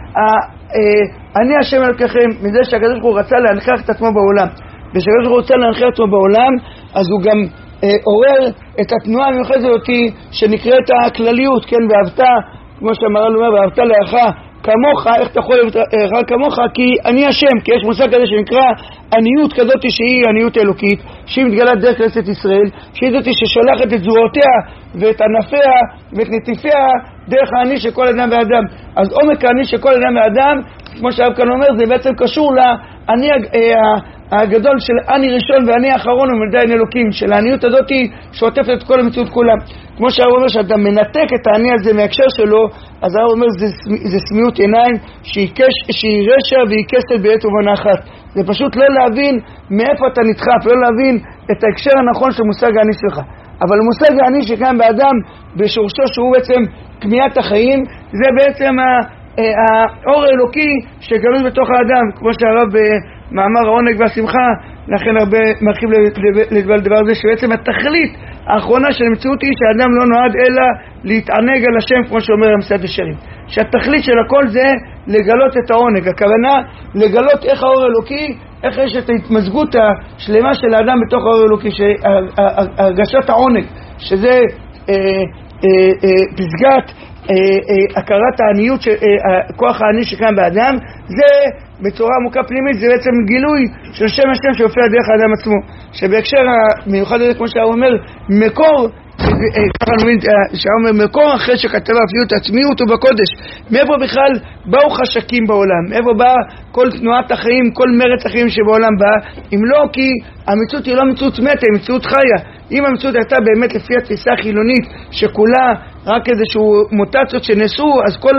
מהאני השם אלוקיכם, מזה שהקדוש ברוך הוא רצה להנכיח את עצמו בעולם, ושהקדוש ברוך הוא רוצה להנכיח את עצמו בעולם, אז הוא גם אה, עורר את התנועה המיוחדת אותי שנקראת הכלליות, כן, ואהבת, כמו שהמר"ל אומר, ואהבת לרעך כמוך. איך אתה יכול לרעך כמוך? כי אני השם, כי יש מושג כזה שנקרא עניות כזאת שהיא עניות אלוקית, שהיא מתגלת דרך כנסת ישראל, שהיא זאת ששולחת את זרועותיה ואת ענפיה ואת נטיפיה דרך העני של כל אדם ואדם. אז עומק העני של כל אדם ואדם, כמו שהרב כאן אומר, זה בעצם קשור לעני הגדול של אני ראשון ואני האחרון ומלדי אלוקים, של העניות הזאת שעוטפת את כל המציאות כולה. כמו שהרב אומר שאתה מנתק את העני הזה מהקשר שלו, אז הרב אומר זה, זה סמיות עיניים שהיא, קש, שהיא רשע והיא כסל בעת ובעונה אחת. זה פשוט לא להבין מאיפה אתה נדחף, לא להבין את ההקשר הנכון של מושג העני שלך. אבל מושג העני שקיים באדם בשורשו שהוא בעצם קמיית החיים, זה בעצם האור האלוקי שגלוי בתוך האדם, כמו שהרב במאמר העונג והשמחה לכן הרבה מרחיב לדבר הזה, שבעצם התכלית האחרונה של המציאות היא שהאדם לא נועד אלא להתענג על השם, כמו שאומר המסעד ישרים, שהתכלית של הכל זה לגלות את העונג. הכוונה לגלות איך האור האלוקי, איך יש את ההתמזגות השלמה של האדם בתוך האור האלוקי, הרגשת העונג, שזה אה, אה, אה, פסגת הכרת העניות, כוח העני שקיים באדם, זה בצורה עמוקה פנימית, זה בעצם גילוי של שם השם שיופיע דרך האדם עצמו, שבהקשר המיוחד הזה, כמו שהרב אומר, מקור, שהרב אומר, מקור החשק הטבע האופיות העצמיות הוא בקודש. מאיפה בכלל באו חשקים בעולם? מאיפה באה כל תנועת החיים, כל מרץ החיים שבעולם בא? אם לא, כי המציאות היא לא מציאות מתה, היא מציאות חיה. אם המציאות הייתה באמת לפי התפיסה החילונית שכולה רק איזשהו מוטציות שנעשו, אז כל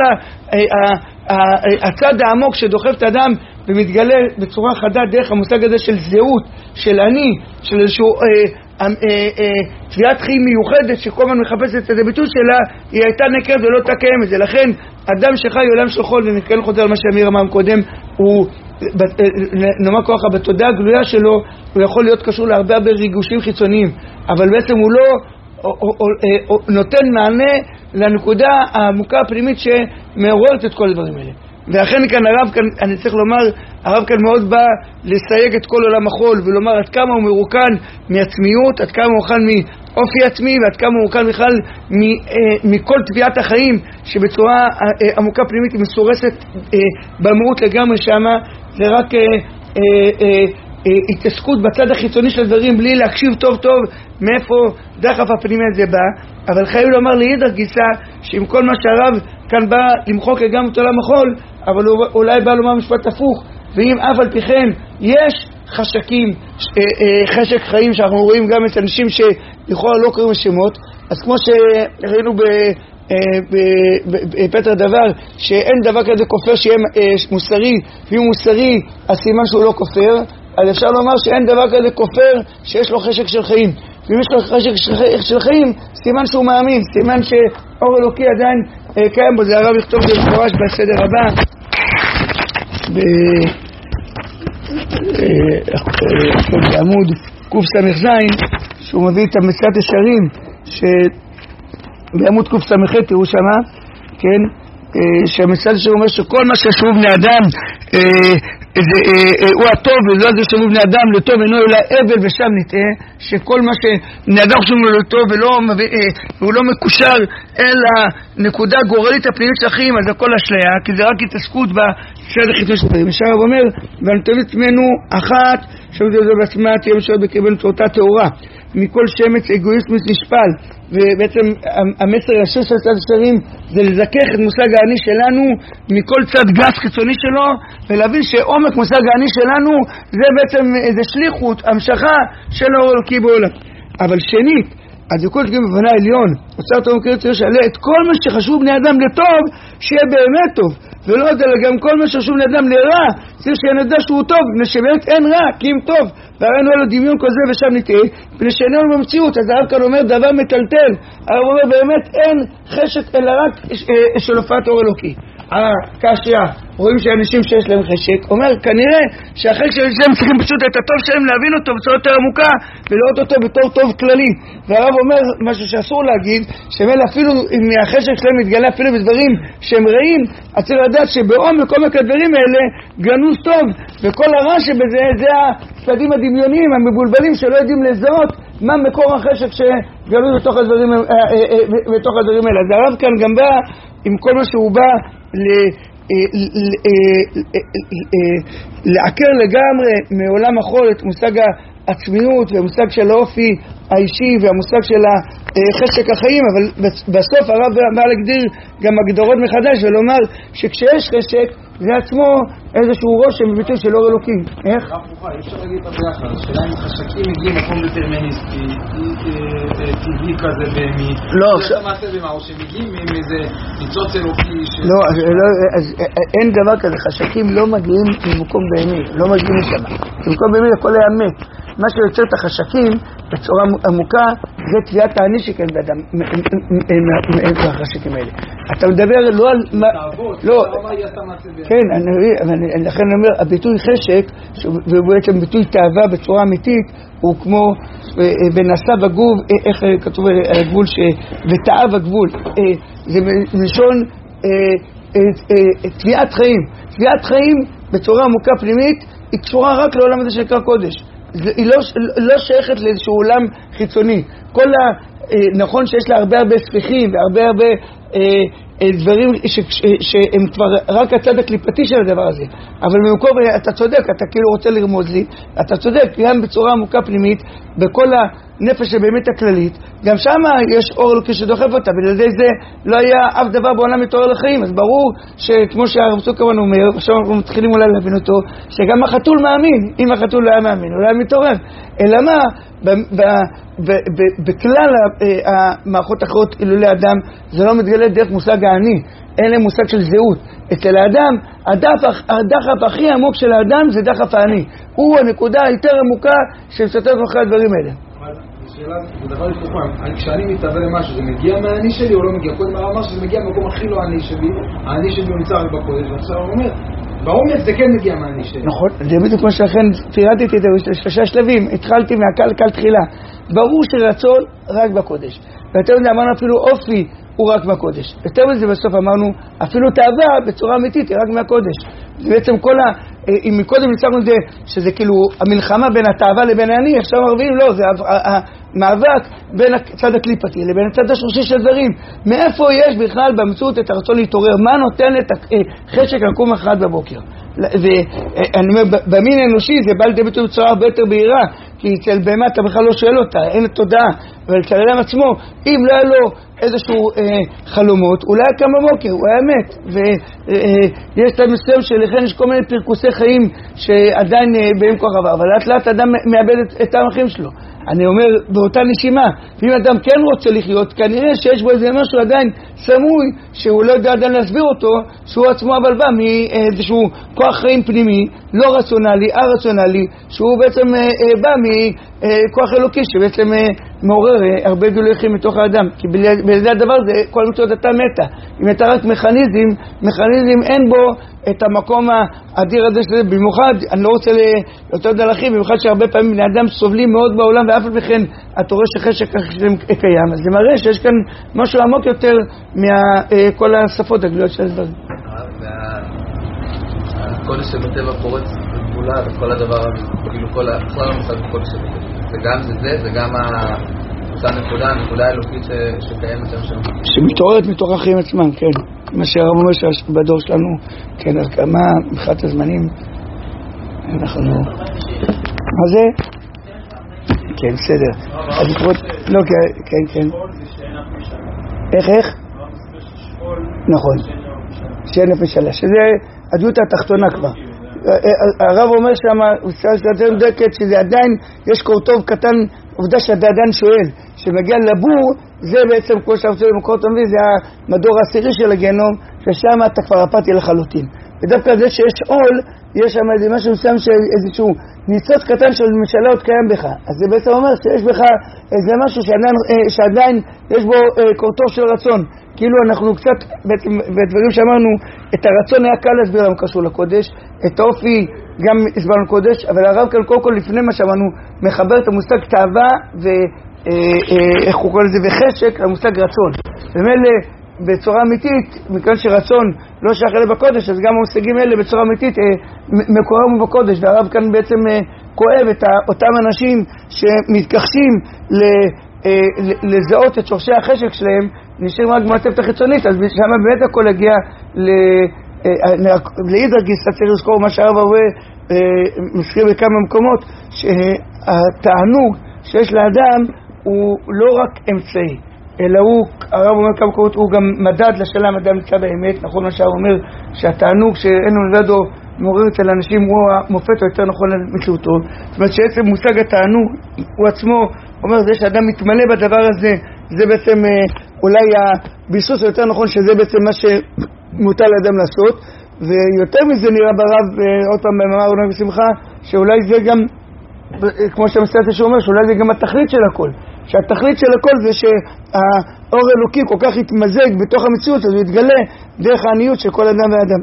הצד העמוק שדוחף את האדם ומתגלה בצורה חדה דרך המושג הזה של זהות, של אני, של איזשהו תביעת חיים מיוחדת שכל הזמן מחפשת את הביטוי שלה, היא הייתה נקראת ולא תקיים את זה. לכן אדם שחי עולם של חול, ונתקל חוזר על מה שאמיר אמר קודם, הוא נאמר ככה בתודעה הגלויה שלו, הוא יכול להיות קשור להרבה הרבה ריגושים חיצוניים, אבל בעצם הוא לא או, או, או, או, נותן מענה לנקודה העמוקה הפנימית שמעוררת את כל הדברים האלה. ואכן כאן הרב כאן, אני צריך לומר, הרב כאן מאוד בא לסייג את כל עולם החול ולומר עד כמה הוא מרוקן מעצמיות, עד כמה הוא מרוקן מאופי עצמי, ועד כמה הוא מרוקן בכלל מכל תביעת החיים שבצורה עמוקה פנימית היא מסורסת במהות לגמרי. שמה זה רק התעסקות בצד החיצוני של הדברים בלי להקשיב טוב טוב מאיפה דחף הפנימי הזה בא. אבל חייב לומר לידע גיסה שעם כל מה שהרב כאן בא למחוק לגמרי את עולם החול, אבל הוא אולי בא לומר משפט הפוך, ואם אף על פי כן יש חשקים, חשק חיים שאנחנו רואים גם את אנשים שלכאורה לא קוראים השמות, אז כמו שראינו בפתר דבר שאין דבר כזה כופר שיהיה מוסרי, ואם מוסרי אז סימן שהוא לא כופר, אז אפשר לומר שאין דבר כזה כופר שיש לו חשק של חיים, ואם יש לו חשק של חיים סימן שהוא מאמין, סימן שאור אלוקי עדיין קיים בו. זה הרב יכתוב זה מפורש בסדר הבא בעמוד קוף סמך זין, שהוא מביא את המצוות ישרים שבעמוד קוף סמך ח' תראו שמה, כן, שהמצוות ישרים אומר שכל מה ששוב בני אדם הוא הטוב, ולא זה ששוב בני אדם לטוב אינו אלא אבל ושם נטעה, שכל מה שבני אדם חושבים לו לטוב והוא לא מקושר אל הנקודה גורלית הפנימית של החיים, אז הכל אשליה, כי זה רק התעסקות בצד החיצוני של החיים. עכשיו הוא אומר, ונותן עצמנו אחת שעוד זה בעצמה תהיה משעות בקרבנו תורתה טהורה מכל שמץ אגואיסטיות נשפל. ובעצם המסר השש של צד השרים זה לזכך את מושג האני שלנו מכל צד גס חיצוני שלו, ולהבין שעומק מושג האני שלנו זה בעצם איזה שליחות, המשכה של האור אלוקי בעולם. אבל שנית, הדבקות גם בבנה העליון, אוצר טוב מכיר צריך שעלה את כל מה שחשוב בני אדם לטוב, שיהיה באמת טוב, ולא יודע גם כל מה שחשוב בני אדם לרע, צריך שנדע שהוא טוב, מפני שבאמת אין רע, כי אם טוב, והראינו לו דמיון כזה ושם נטעה, מפני שאיננו במציאות. אז הרב כאן אומר דבר מטלטל, הרב אומר באמת אין חשק אלא רק של הופעת אור אלוקי. הקשיא, רואים שאנשים שיש להם חשק, אומר כנראה שהחשק שלהם צריכים פשוט את הטוב שלהם להבין אותו בצורה יותר עמוקה ולראות אותו בתור טוב כללי. והרב אומר משהו שאסור להגיד, שמאלה אפילו אם החשק שלהם מתגלה אפילו בדברים שהם רעים, אז צריך לדעת שבעומק עומק הדברים האלה גנוז טוב, וכל הרע שבזה זה הצדדים הדמיוניים המבולבלים שלא יודעים לזהות מה מקור החשק שגנוז בתוך הדברים, בתוך הדברים האלה. אז הרב כאן גם בא עם כל מה שהוא בא לעקר לגמרי מעולם החול את מושג העצמיות והמושג של האופי האישי והמושג של חשק החיים. אבל בסוף הרב בא להגדיר גם הגדרות מחדש ולומר שכשיש חשק זה עצמו איזשהו רושם וביטוי של אור אלוקי. איך? רב פוכה, אי אפשר להגיד את הביחד. השאלה אם חשקים מגיעים מקום דטרמיניסטי, טבעי כזה בהמי. לא. זה מעשה במה, או שמגיעים עם איזה ניצוץ אלוקי. לא, אז אין דבר כזה. חשקים לא מגיעים ממקום בהמי, לא מגיעים משם. במקום בהמי הכל היה מת. מה שיוצר את החשקים בצורה עמוקה זה תביעת האני שכן באדם מהחשקים האלה. אתה מדבר לא על... לא, כן, לכן אני אומר, הביטוי חשק, והוא בעצם ביטוי תאווה בצורה אמיתית, הוא כמו בנסה בגוב, איך כתוב הגבול, ותאב הגבול, זה מלשון תביעת חיים. תביעת חיים בצורה עמוקה פנימית היא קשורה רק לעולם הזה שנקרא קודש. היא לא, לא שייכת לאיזשהו עולם חיצוני. כל ה... נכון שיש לה הרבה הרבה ספיחים והרבה הרבה אה, דברים ש, ש, שהם כבר רק הצד הקליפתי של הדבר הזה, אבל במקום אתה צודק, אתה כאילו רוצה לרמוז לי, אתה צודק, גם בצורה עמוקה פנימית בכל הנפש הבאמת הכללית, גם שם יש אור אלוקי שדוחף אותה, ולדי זה לא היה אף דבר בעולם מתעורר לחיים. אז ברור שכמו שהרב צוקרמן אומר, עכשיו אנחנו מתחילים אולי להבין אותו, שגם החתול מאמין. אם החתול לא היה מאמין, הוא לא היה מתעורר. אלא מה? בכלל המערכות אחרות אילולי אדם זה לא מתגלה דרך מושג האני, אין להם מושג של זהות. אצל האדם הדחף הכי עמוק של האדם זה דחף האני, הוא הנקודה היותר עמוקה שמצטט מאחורי הדברים האלה. שאלה, זה דבר התפוכה, כשאני מתאבל למשהו, זה מגיע מהאני שלי או לא מגיע? קודם הרב אמר שזה מגיע במקום הכי לא האני שלי, האני שלי נמצא רק בקודש, ועכשיו הוא אומר, בעומק זה כן מגיע מהאני שלי. נכון, זה בדיוק כמו שלכן פירטתי את שלושה שלבים, התחלתי מהקל קל תחילה. ברור שרצון רק בקודש. ואתה יודע, אמרנו אפילו אופי הוא רק מהקודש. יותר מזה בסוף אמרנו, אפילו תאווה בצורה אמיתית היא רק מהקודש. זה בעצם כל ה... אם מקודם ניצחנו את זה, שזה כאילו המלחמה בין התאווה לבין העני, עכשיו מרבים, לא, זה המאבק בין הצד הקליפתי לבין הצד השורשי של דברים. מאיפה יש בכלל במציאות את הרצון להתעורר? מה נותן את החשק לקום אחת בבוקר? ואני אומר, במין האנושי זה בא לידי ביטוי בצורה הרבה יותר בהירה, כי אצל בהמה אתה בכלל לא שואל אותה, אין תודעה, אבל אצל האדם עצמו, אם לא היה לו איזשהו אה, חלומות, אולי קם בבוקר, הוא היה מת, ויש צד מסוים שלכן יש כל מיני פרקוסי חיים שעדיין אה, בהם כוח עבר, אבל לאט לאט אדם מאבד את, את הערכים שלו. אני אומר באותה נשימה, ואם אדם כן רוצה לחיות, כנראה שיש בו איזה משהו עדיין סמוי, שהוא לא יודע עדיין להסביר אותו, שהוא עצמו אבל בא מאיזשהו כוח חיים פנימי, לא רציונלי, א-רציונלי, שהוא בעצם אה, אה, בא מכוח אלוקי, שבעצם אה, מעורר אה, הרבה גילוי חיים מתוך האדם, כי בלעדי הדבר זה, כל המציאות אתה מתה. אם אתה רק מכניזם, מכניזם אין בו את המקום האדיר הזה שזה, במיוחד, אני לא רוצה יותר דלחים, במיוחד שהרבה פעמים בני אדם סובלים מאוד בעולם, ואף על בכן אתה רואה שחשק קיים, אז זה מראה שיש כאן משהו עמוק יותר מכל השפות הגלויות של הדברים. הקודש שבטבע פורץ בגבולה, וכל הדבר, כאילו כל המושג הקודש שבטבע. זה גם זה זה, זה גם אותה נקודה, הנקודה האלוקית שקיימת שם. שמתעוררת מתוך החיים עצמם, כן. מה שהרב אומר שבדור שלנו, כן, אז כמה, מבחינת הזמנים, אנחנו... מה זה? כן, בסדר. אז לקרות... לא, כן, כן. איך, איך? נכון. שאין נפש עלה, שזה הדמות התחתונה כבר. הרב אומר שם, הוא יותר מדקת, שזה עדיין, יש קורטוב קטן, עובדה שאתה עדיין שואל, שמגיע לבור, זה בעצם, כמו שאתה רוצה למקור תמבי, זה המדור העשירי של הגנום, ששם אתה כבר הפעתי לחלוטין. ודווקא זה שיש עול, יש שם איזה משהו מסוים שאיזשהו ניצוץ קטן של משלה עוד קיים בך. אז זה בעצם אומר שיש בך איזה משהו שעדיין, שעדיין יש בו קורטוב של רצון. כאילו אנחנו קצת, בעצם, בדברים שאמרנו, את הרצון היה קל להסביר למה קשור לקודש, את האופי גם הסברנו קודש, אבל הרב כאן קודם כל לפני מה שאמרנו, מחבר את המושג תאווה ואיך הוא קורא לזה, וחשק, למושג רצון. ומאלה, בצורה אמיתית, מכאן שרצון לא שייך אלה בקודש, אז גם המושגים האלה בצורה אמיתית מקורם בקודש, והרב כאן בעצם כואב את אותם אנשים שמתכחשים לזהות את שורשי החשק שלהם, נשארים רק במעטפת החיצונית, אז שם באמת הכל הגיע לאידר גיסא, צריך לזכור מה שהרב הרבה מזכיר בכמה מקומות, שהתענוג שיש לאדם הוא לא רק אמצעי, אלא הוא, הרב אומר כמה מקומות, הוא גם מדד לשאלה אם אדם נמצא באמת. נכון מה שהרב אומר, שהתענוג שאין לו לבדו מעורר אצל אנשים הוא המופת או יותר נכון למציאותו. זאת אומרת שעצם מושג התענוג הוא עצמו אומר זה שאדם מתמלא בדבר הזה, זה בעצם אולי הביסוס היותר נכון שזה בעצם מה שמוטל לאדם לעשות. ויותר מזה נראה ברב, עוד פעם במאמר עונה ושמחה, שאולי זה גם, כמו שהמסתת שאומר, שאולי זה גם התכלית של הכל, שהתכלית של הכל זה שהאור אלוקי כל כך יתמזג בתוך המציאות, אז הוא יתגלה דרך העניות של כל אדם ואדם.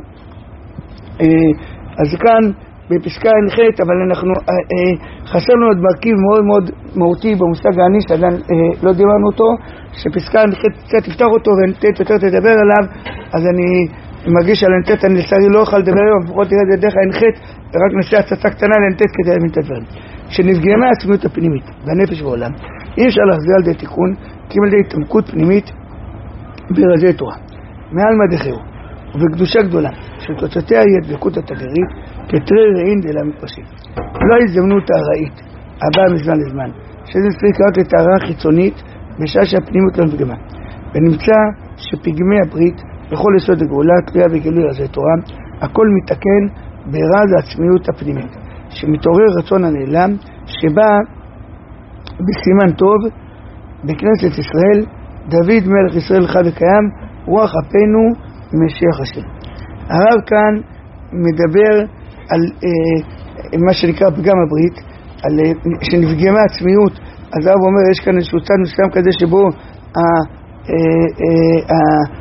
אז כאן בפסקה הנחית, אבל אנחנו חסר לנו את מרכיב מאוד מאוד מהותי במושג העני שעדיין לא דיברנו אותו, שפסקה הנחית קצת תפתח אותו ונתת יותר תדבר עליו. אז אני מרגיש על הנתת, אני לצערי לא אוכל לדבר היום, לפחות תראה את דרך ההנחית, ורק נעשה הצצה קטנה לנתת כדי להבין את הדברים. שנפגמה העצמיות הפנימית והנפש בעולם, אי אפשר להחזיר על ידי תיקון, כי אם על ידי התעמקות פנימית ברזי תורה, מעל מדחהו, ובקדושה גדולה, שתוצאתיה היא הדבקות התגרית, כתרי רעין דלה מתפשט. לא ההזדמנות הארעית, הבאה מזמן לזמן, שזה צריך רק לטהרה חיצונית, בשעה שהפנימות לא נפגמה. ונמצא שפגמי הברית, בכל יסוד הגאולה, תלויה בגילוי רזי תורה, הכל מתקן ברז העצמיות הפנימית, שמתעורר רצון הנעלם, שבא בסימן טוב בכנסת ישראל, דוד מלך ישראל חי וקיים, רוח אפינו משיח השם. הרב כאן מדבר על אה, מה שנקרא פגם הברית, על אה, שנפגמה עצמיות. אז הרב אומר, יש כאן איזשהו צד מסוים כזה שבו ה, אה, אה, אה,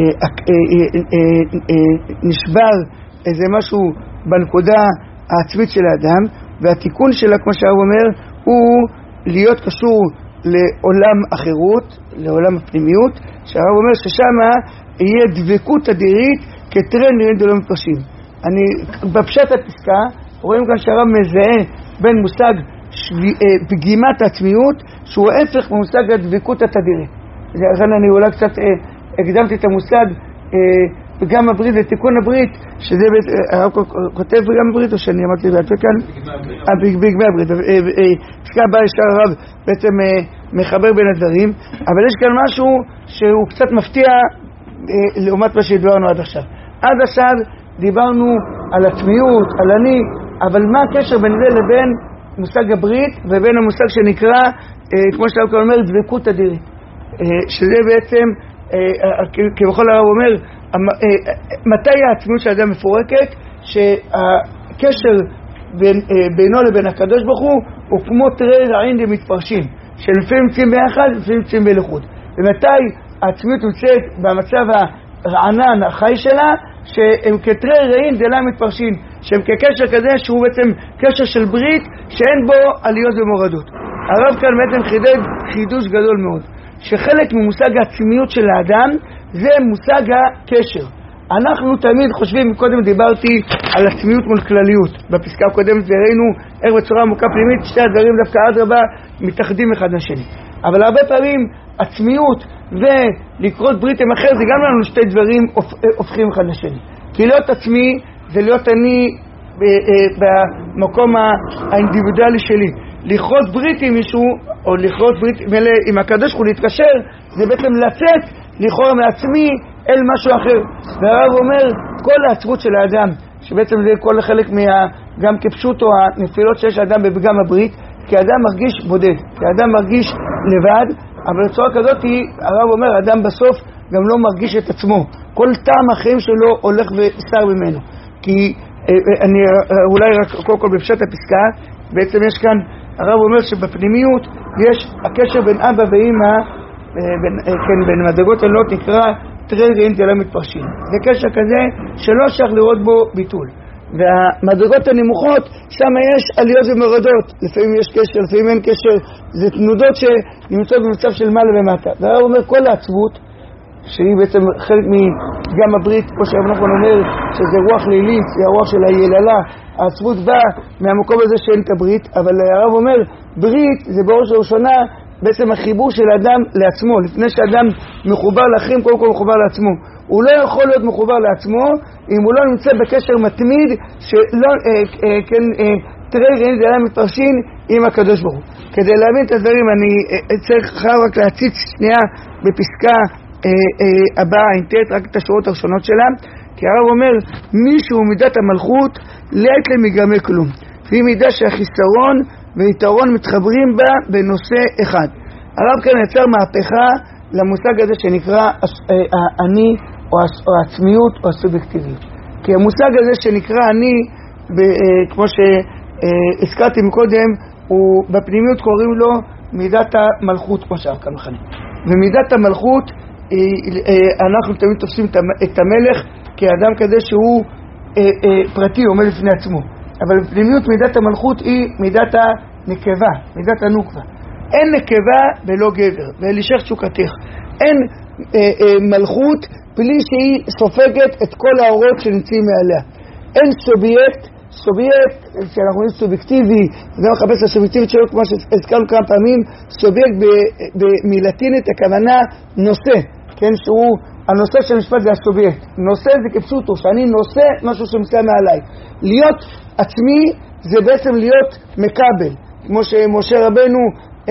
נשבר איזה משהו בנקודה העצמית של האדם, והתיקון שלה, כמו שהרב אומר, הוא להיות קשור לעולם החירות, לעולם הפנימיות, שהרב אומר ששם יהיה דבקות אדירית כטרן נראים דולא מתפרשים. אני, בפשט הפסקה, רואים כאן שהרב מזהה בין מושג שבי, אה, פגימת העצמיות, שהוא ההפך ממושג הדבקות התדירית. לכן אני אולי קצת אה, הקדמתי את המושג אה, פגם הברית ותיקון הברית, שזה הרב כותב פגם הברית, או שאני אמרתי לי בעצמי כאן? פגמי הברית. פסקה הבאה יש הרב בעצם מחבר בין הדברים, אבל יש כאן משהו שהוא קצת מפתיע לעומת מה שדיברנו עד עכשיו. עד עכשיו דיברנו על עצמיות, על אני, אבל מה הקשר בין זה לבין מושג הברית ובין המושג שנקרא, כמו שהרב אומר, דבקות אדירית, שזה בעצם, כבכל הרב אומר, מתי העצמיות של האדם מפורקת? שהקשר בין, בינו לבין הקדוש ברוך הוא הוא כמו תרי רעין דמתפרשים, שלפעמים נמצאים ביחד ולפעמים נמצאים בלחוד. ומתי העצמיות נמצאת במצב הרענן החי שלה, שהם כתרי רעין דלה מתפרשים, שהם כקשר כזה שהוא בעצם קשר של ברית שאין בו עליות ומורדות. הרב כאן בעצם חידד חידוש גדול מאוד, שחלק ממושג העצמיות של האדם זה מושג הקשר. אנחנו תמיד חושבים, קודם דיברתי על עצמיות מול כלליות בפסקה הקודמת, וראינו איך בצורה עמוקה פנימית שתי הדברים דווקא אדרבה מתאחדים אחד לשני. אבל הרבה פעמים עצמיות ולקרות ברית עם אחר זה גם לנו שתי דברים הופכים אחד לשני. כי להיות עצמי זה להיות אני במקום האינדיבידואלי שלי. לכרות ברית עם מישהו, או לכרות ברית עם הקדוש ברוך הוא, להתקשר, זה בעצם לצאת לכאורה מעצמי אל משהו אחר. והרב אומר, כל העצמות של האדם, שבעצם זה כל חלק מה, גם כפשוט או הנפילות שיש האדם בפגם הברית, כי האדם מרגיש בודד, כי האדם מרגיש לבד, אבל בצורה כזאת הרב אומר, האדם בסוף גם לא מרגיש את עצמו. כל טעם החיים שלו הולך וסר ממנו. כי אני אולי רק קודם כל בפשט הפסקה, בעצם יש כאן, הרב אומר שבפנימיות יש הקשר בין אבא ואמא, בין, כן, בין מדרגות עליונות נקרא תרי רעין דלה מתפרשים. זה קשר כזה שלא שייך לראות בו ביטול. והמדרגות הנמוכות, שם יש עליות ומורדות. לפעמים יש קשר, לפעמים אין קשר. זה תנודות שנמצאות במצב של מעלה ומטה. והרב אומר כל העצבות, שהיא בעצם חלק מגם הברית, כמו שהרב נחמן אומר, שזה רוח לילית, זה הרוח של היללה. העצבות באה מהמקום הזה שאין את הברית, אבל הרב אומר, ברית זה בראש הראשונה בעצם החיבור של האדם לעצמו. לפני שאדם מחובר לאחרים, קודם כל מחובר לעצמו. הוא לא יכול להיות מחובר לעצמו אם הוא לא נמצא בקשר מתמיד שלא, אה, אה, כן, אה, תרי רעין דלה מתפרשים עם הקדוש ברוך הוא. כדי להבין את הדברים אני אה, צריך רק להציץ שנייה בפסקה אה, אה, הבאה, אינטט רק את השורות הראשונות שלה, כי הרב אומר, מישהו מידת המלכות לעת למגרמי כלום, והיא מידה שהחיסרון ויתרון מתחברים בה בנושא אחד. הרב כאן יצר מהפכה למושג הזה שנקרא אני או העצמיות או הסובייקטיביות. כי המושג הזה שנקרא אני, כמו שהזכרתי מקודם, הוא בפנימיות קוראים לו מידת המלכות, כמו שהרב כאן מכנה. ומידת המלכות, אנחנו תמיד תופסים את המלך כאדם כזה שהוא פרטי, עומד לפני עצמו. אבל בפנימיות מידת המלכות היא מידת הנקבה, מידת הנוקבה. אין נקבה בלא גבר, ואלישך תשוקתך. אין אה, אה, מלכות בלי שהיא סופגת את כל האורות שנמצאים מעליה. אין סובייקט, סובייקט שאנחנו רואים סובייקטיבי, גם מחפש הסובייקטיבית שלו כמו שהזכרנו כמה פעמים, סובייקט במילטינית הכוונה נושא, כן, שהוא הנושא של המשפט זה הסובייקט. נושא זה כפשוטו, שאני נושא משהו שנמצא מעליי. להיות עצמי זה בעצם להיות מקבל, כמו שמשה רבנו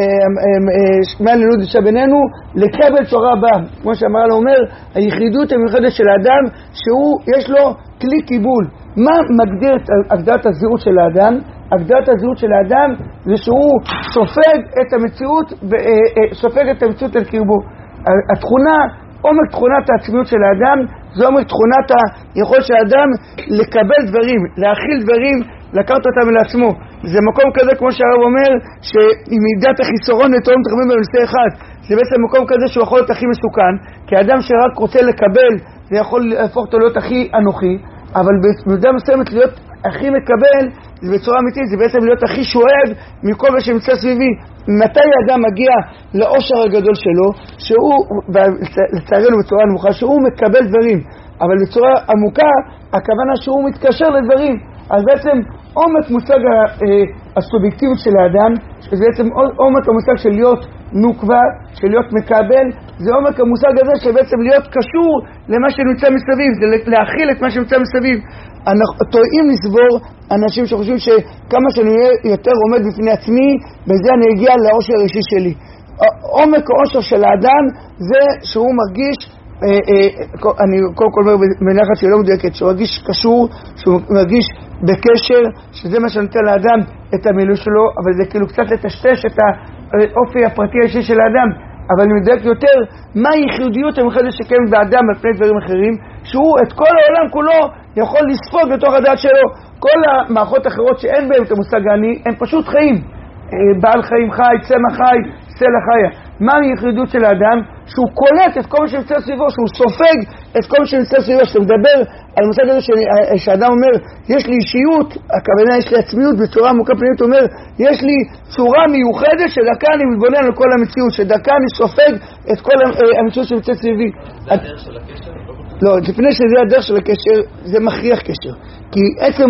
מה לילות אישה בינינו לקבל תורה בה, כמו שאמר לו אומר היחידות המיוחדת של האדם שהוא יש לו כלי קיבול. מה מגדיר את הגדרת הזהות של האדם? הגדרת הזהות של האדם זה שהוא סופג את המציאות, סופג את המציאות על קרבו. התכונה, עומק תכונת העצמיות של האדם זה עומק תכונת היכולת של האדם לקבל דברים, להכיל דברים, לקחת אותם לעצמו. זה מקום כזה כמו שהרב אומר שמידת החיסרון ותורם מתחברים בנושא אחד, זה בעצם מקום כזה שהוא יכול להיות הכי מסוכן, כי האדם שרק רוצה לקבל זה יכול להפוך אותו להיות הכי אנוכי, אבל במידה מסוימת להיות הכי מקבל, זה בצורה אמיתית, זה בעצם להיות הכי שואב מכל מה שנמצא סביבי. מתי האדם מגיע לאושר הגדול שלו, שהוא, לצערנו בצורה נמוכה, שהוא מקבל דברים, אבל בצורה עמוקה, הכוונה שהוא מתקשר לדברים. אז בעצם עומק מושג הסובייקטיביות של האדם, שזה בעצם עומק המושג של להיות נוקבה, של להיות מקבל, זה עומק המושג הזה שבעצם להיות קשור למה שנמצא מסביב, זה להכיל את מה שנמצא מסביב. אנחנו טועים לסבור אנשים שחושבים שכמה שאני יותר עומד בפני עצמי, בזה אני אגיע לאושר האישי שלי. עומק האושר של האדם זה שהוא מרגיש, אני קודם כל אומר בנחת שלא מדויקת, שהוא מרגיש קשור, שהוא מרגיש בקשר, שזה מה שנותן לאדם את המילוי שלו, אבל זה כאילו קצת לטשטש את האופי הפרטי האישי של האדם. אבל אני מדייק יותר, מהי ייחודיות המיוחדת שקיימת באדם על פני דברים אחרים, שהוא את כל העולם כולו יכול לספוג בתוך הדעת שלו. כל המערכות האחרות שאין בהם את המושג אני, הם פשוט חיים. בעל חיים חי, צמח חי, סלע חיה. מהי ייחודיות של האדם? שהוא קולט את כל מה שנמצא סביבו, שהוא סופג את כל מה שנמצא סביבו. שאתה מדבר על המושג הזה שהאדם אומר, יש לי אישיות, הכוונה יש לי עצמיות בצורה עמוקה פנימית, הוא אומר, יש לי צורה מיוחדת שדרכה אני מתבונן על כל המציאות, שדרכה אני סופג את כל המציאות שנמצא סביבי. זה הדרך של הקשר? לא, לפני שזה הדרך של הקשר, זה מכריח קשר. כי עצם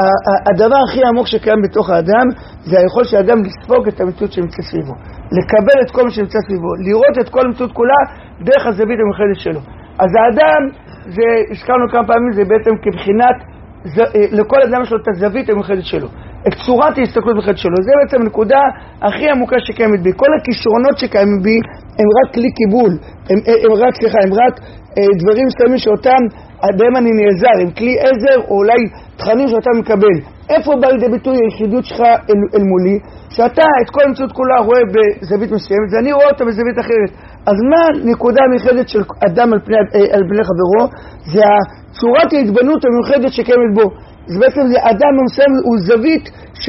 הדבר הכי עמוק שקיים בתוך האדם, זה היכול של האדם לספוג את המציאות שנמצא סביבו. לקבל את כל מה שנמצא סביבו, לראות את כל המציאות כולה דרך הזווית המיוחדת שלו. אז האדם, זה, הזכרנו כמה פעמים, זה בעצם כבחינת, זה, לכל אדם יש לו את הזווית המיוחדת שלו. את צורת ההסתכלות המיוחדת שלו. זה בעצם הנקודה הכי עמוקה שקיימת בי. כל הכישרונות שקיימים בי, הם רק כלי קיבול. הם, הם רק, סליחה, הם רק דברים מסוימים שאותם, בהם אני נעזר, הם כלי עזר או אולי תכנים שאתה מקבל. איפה בא לידי ביטוי היחידות שלך אל, אל מולי? שאתה את כל המציאות כולה רואה בזווית מסוימת, ואני רואה אותה בזווית אחרת. אז מה נקודה המיוחדת של אדם על פני, על פני חברו? זה צורת ההתבוננות המיוחדת שקיימת בו. זה בעצם זה אדם מסוים, הוא זווית,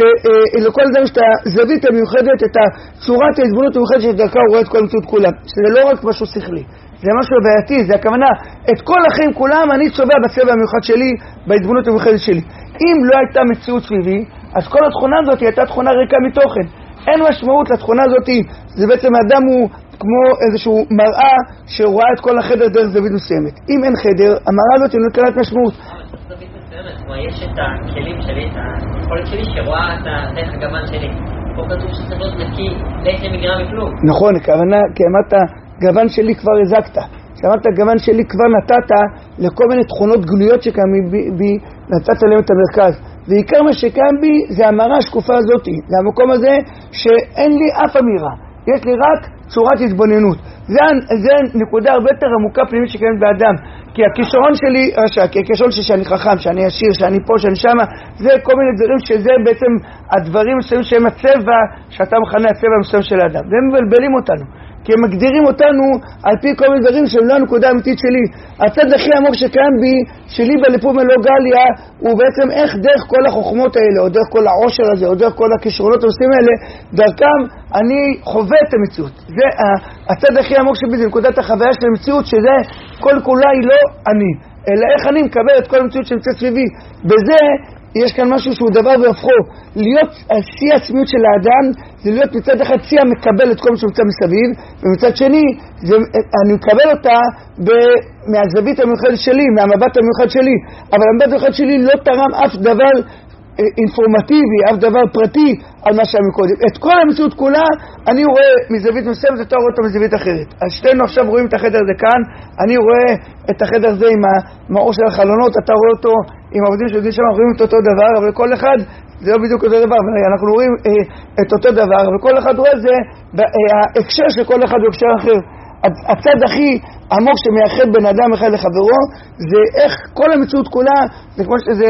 שלכל אדם יש את הזווית המיוחדת, את צורת ההתבוננות המיוחדת שדרכה הוא רואה את כל המציאות כולה. שזה לא רק משהו שכלי. זה משהו בעייתי, זה הכוונה, את כל החיים כולם אני צובע בצבע המיוחד שלי, בהתבוננות המיוחדת שלי. אם לא הייתה מציאות סביבי, אז כל התכונה הזאת הייתה תכונה ריקה מתוכן. אין משמעות לתכונה הזאת, זה בעצם האדם הוא כמו איזשהו מראה שרואה את כל החדר דרך זווית מסוימת. אם אין חדר, המראה הזאת היא נקראת משמעות. זווית מסוימת, כלומר יש את הכלים שלי, את היכולת שלי שרואה את הדרך הגוון שלי. פה כתוב שצריך להיות נקי, לחם מגרע מכלום. נכון, הכוונה, כי אמרת, גוון שלי כבר הזקת. כשאמרת גוון שלי כבר נתת לכל מיני תכונות גלויות שקיימים בי, בי, נתת להם את המרכז. ועיקר מה שקיים בי זה המראה השקופה הזאת. זה המקום הזה שאין לי אף אמירה. יש לי רק צורת התבוננות. זה, זה נקודה הרבה יותר עמוקה פנימית שקיימת באדם. כי הכישרון שלי רשע, כי הכישרון שלי שאני חכם, שאני עשיר, שאני פה, שאני שמה, זה כל מיני דברים שזה בעצם הדברים מסוימים שהם הצבע, שאתה מכנה הצבע המסוים של האדם. והם מבלבלים אותנו. כי הם מגדירים אותנו על פי כל מיני דברים שהם לא הנקודה האמיתית שלי. הצד הכי עמוק שקיים בי, שלי בליפום אלו גליה, הוא בעצם איך דרך כל החוכמות האלה, או דרך כל העושר הזה, או דרך כל הכישרונות הנושאים האלה, דרכם אני חווה את המציאות. זה הצד הכי עמוק שבי, זה נקודת החוויה של המציאות, שזה כל כולה היא לא אני, אלא איך אני מקבל את כל המציאות שנמצאת סביבי. בזה יש כאן משהו שהוא דבר בהפכו. להיות שיא עצמיות של האדם זה להיות מצד אחד שיא המקבל את כל מה שנמצא מסביב, ומצד שני זה, אני מקבל אותה ב, מהזווית המיוחדת שלי, מהמבט המיוחד שלי, אבל המבט המיוחד שלי לא תרם אף דבר אינפורמטיבי, אף דבר פרטי על מה שהיה מקודם. את כל המציאות כולה אני רואה מזווית מסוימת, אתה רואה אותה מזווית אחרת. אז שתינו עכשיו רואים את החדר הזה כאן, אני רואה את החדר הזה עם המאור של החלונות, אתה רואה אותו עם העובדים שיודעים שם, רואים את אותו דבר, אבל כל אחד זה לא בדיוק אותו דבר, אנחנו רואים אה, את אותו דבר, וכל אחד רואה זה, אה, ההקשר של כל אחד הוא הקשר אחר. הצד הכי עמוק שמייחד בין אדם אחד לחברו, זה איך כל המציאות כולה, זה כמו שזה,